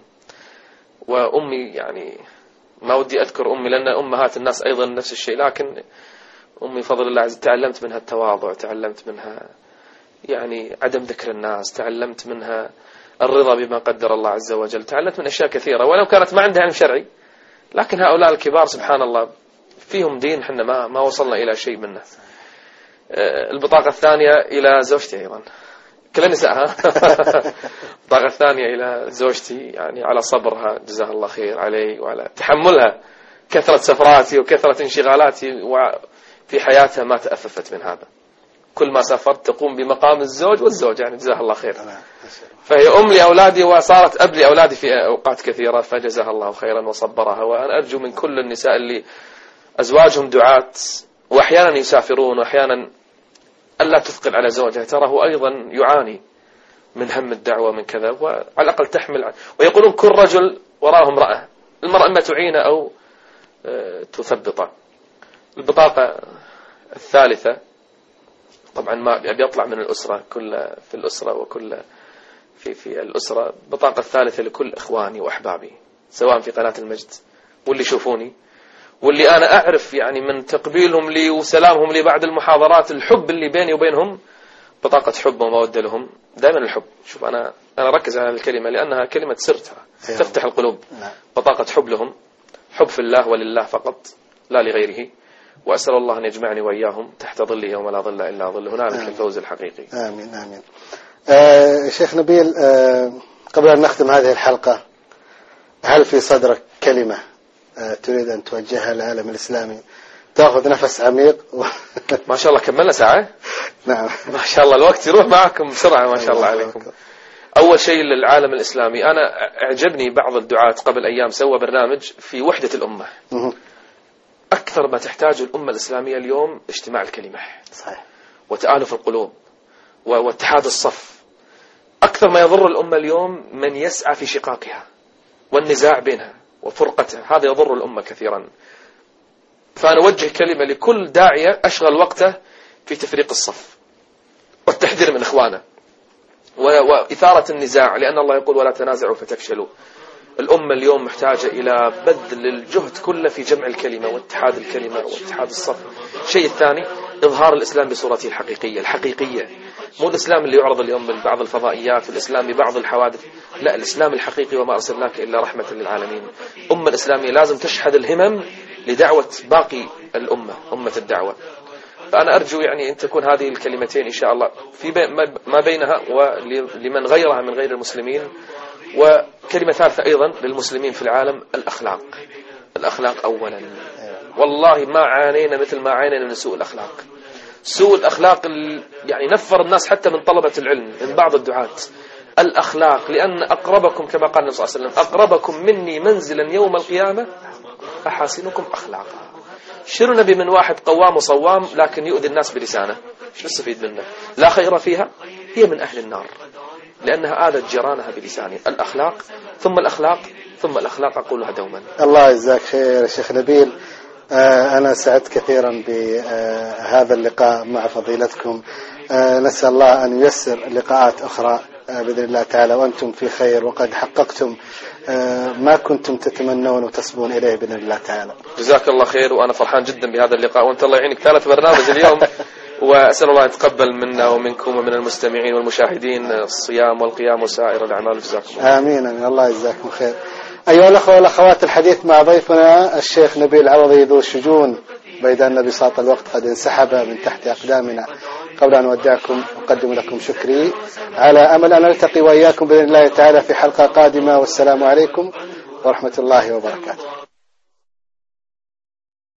وأمي يعني ما ودي أذكر أمي لأن أمهات الناس أيضا نفس الشيء، لكن أمي فضل الله عز وجل تعلمت منها التواضع، تعلمت منها يعني عدم ذكر الناس، تعلمت منها الرضا بما قدر الله عز وجل، تعلمت من أشياء كثيرة ولو كانت ما عندها علم شرعي، لكن هؤلاء الكبار سبحان الله فيهم دين حنا ما ما وصلنا إلى شيء منه. البطاقة الثانية إلى زوجتي أيضا، كل نسائها. البطاقة الثانية إلى زوجتي يعني على صبرها جزاها الله خير علي، وعلى تحملها كثرة سفراتي وكثرة انشغالاتي، وفي حياتها ما تأففت من هذا. كل ما سافرت تقوم بمقام الزوج والزوج، يعني جزاها الله خير. فهي أم لأولادي وصارت أب لأولادي في أوقات كثيرة، فجزاها الله خيرا وصبرها. وأنا أرجو من كل النساء اللي أزواجهم دعاة وأحيانا يسافرون وأحيانا ألا تثقل على زوجها، ترى هو أيضا يعاني من هم الدعوة من كذا، وعلى الأقل تحمل. ويقولون كل رجل وراءه امرأة، المرأة إما تعينه أو تثبطه. البطاقة الثالثة طبعا ما بيطلع من الأسرة، كل في الأسرة وكل في في الأسرة. البطاقة الثالثة لكل إخواني وأحبابي سواء في قناة المجد واللي يشوفوني واللي أنا أعرف يعني من تقبيلهم لي وسلامهم لي بعد المحاضرات الحب اللي بيني وبينهم، بطاقة حب ومودة لهم. دائما الحب، شوف أنا أنا ركز على الكلمة لأنها كلمة سرتها تفتح القلوب. بطاقة حب لهم، حب في الله ولله فقط لا لغيره. وأسأل الله أن يجمعني وإياهم تحت ظله يوم لا ظل إلا ظله، هنالك الفوز الحقيقي. آمين آمين. آه شيخ نبيل، آه قبل أن نختم هذه الحلقة، هل في صدرك كلمة آه تريد أن توجهها للعالم الإسلامي؟ تأخذ نفس عميق و... ما شاء الله كملنا ساعة. نعم ما شاء الله الوقت يروح معكم بسرعة ما شاء الله عليكم. أول شيء للعالم الإسلامي، أنا أعجبني بعض الدعاة قبل أيام سوى برنامج في وحدة الأمة. أكثر ما تحتاج الأمة الإسلامية اليوم اجتماع الكلمة، صحيح، وتآلف القلوب واتحاد الصف. أكثر ما يضر الأمة اليوم من يسعى في شقاقها والنزاع بينها وفرقتها، هذا يضر الأمة كثيرا. فأنا أوجه كلمة لكل داعية أشغل وقته في تفريق الصف والتحذير من إخوانه وإثارة النزاع، لأن الله يقول ولا تنازعوا فتفشلوا. الأمة اليوم محتاجة إلى بذل الجهد كله في جمع الكلمة واتحاد الكلمة واتحاد الصف. الشيء الثاني إظهار الإسلام بصورته الحقيقية الحقيقية، مو الإسلام اللي يعرض اليوم من بعض الفضائيات، والإسلام ببعض الحوادث، لا، الإسلام الحقيقي وما أرسلناك إلا رحمة للعالمين. أمة الإسلامية لازم تشحذ الهمم لدعوة باقي الأمة، أمة الدعوة. فأنا أرجو يعني أن تكون هذه الكلمتين إن شاء الله في ما بينها ولمن غيرها من غير المسلمين. وكلمة ثالثة أيضا للمسلمين في العالم، الأخلاق. الأخلاق أولا، والله ما عانينا مثل ما عانينا من سوء الأخلاق. سوء الأخلاق يعني نفر الناس حتى من طلبة العلم، من بعض الدعاة. الأخلاق، لأن أقربكم كما قال النبي صلى الله عليه وسلم أقربكم مني منزلا يوم القيامة أحاسنكم أخلاقا. شنو نبي من واحد قوام وصوام لكن يؤذي الناس بلسانه؟ شو نستفيد منه؟ لا خير فيها، هي من أهل النار لأنها آذت جيرانها بلسانه. الأخلاق ثم الأخلاق ثم الأخلاق، أقولها دوما. الله يجزاك خير يا شيخ نبيل. آه أنا سعدت كثيرا بهذا اللقاء مع فضيلتكم. آه نسأل الله أن ييسر لقاءات أخرى آه بإذن الله تعالى وأنتم في خير، وقد حققتم آه ما كنتم تتمنون وتسبون إليه بإذن الله تعالى. جزاك الله خير، وأنا فرحان جدا بهذا اللقاء، وأنت الله يعينك ثالث برنامج اليوم. وأسأل الله يتقبل منا ومنكم ومن المستمعين والمشاهدين الصيام والقيام وسائر الأعمال. جزاكم الله. آمين آمين، الله يجزاكم خير. أيها الأخوة والأخوات، الحديث مع ضيفنا الشيخ نبيل العوضي ذو الشجون، بيد أن بساط الوقت قد انسحب من تحت أقدامنا. قبل أن أودعكم أقدم لكم شكري على أمل أن نلتقي وإياكم بإذن الله تعالى في حلقة قادمة، والسلام عليكم ورحمة الله وبركاته.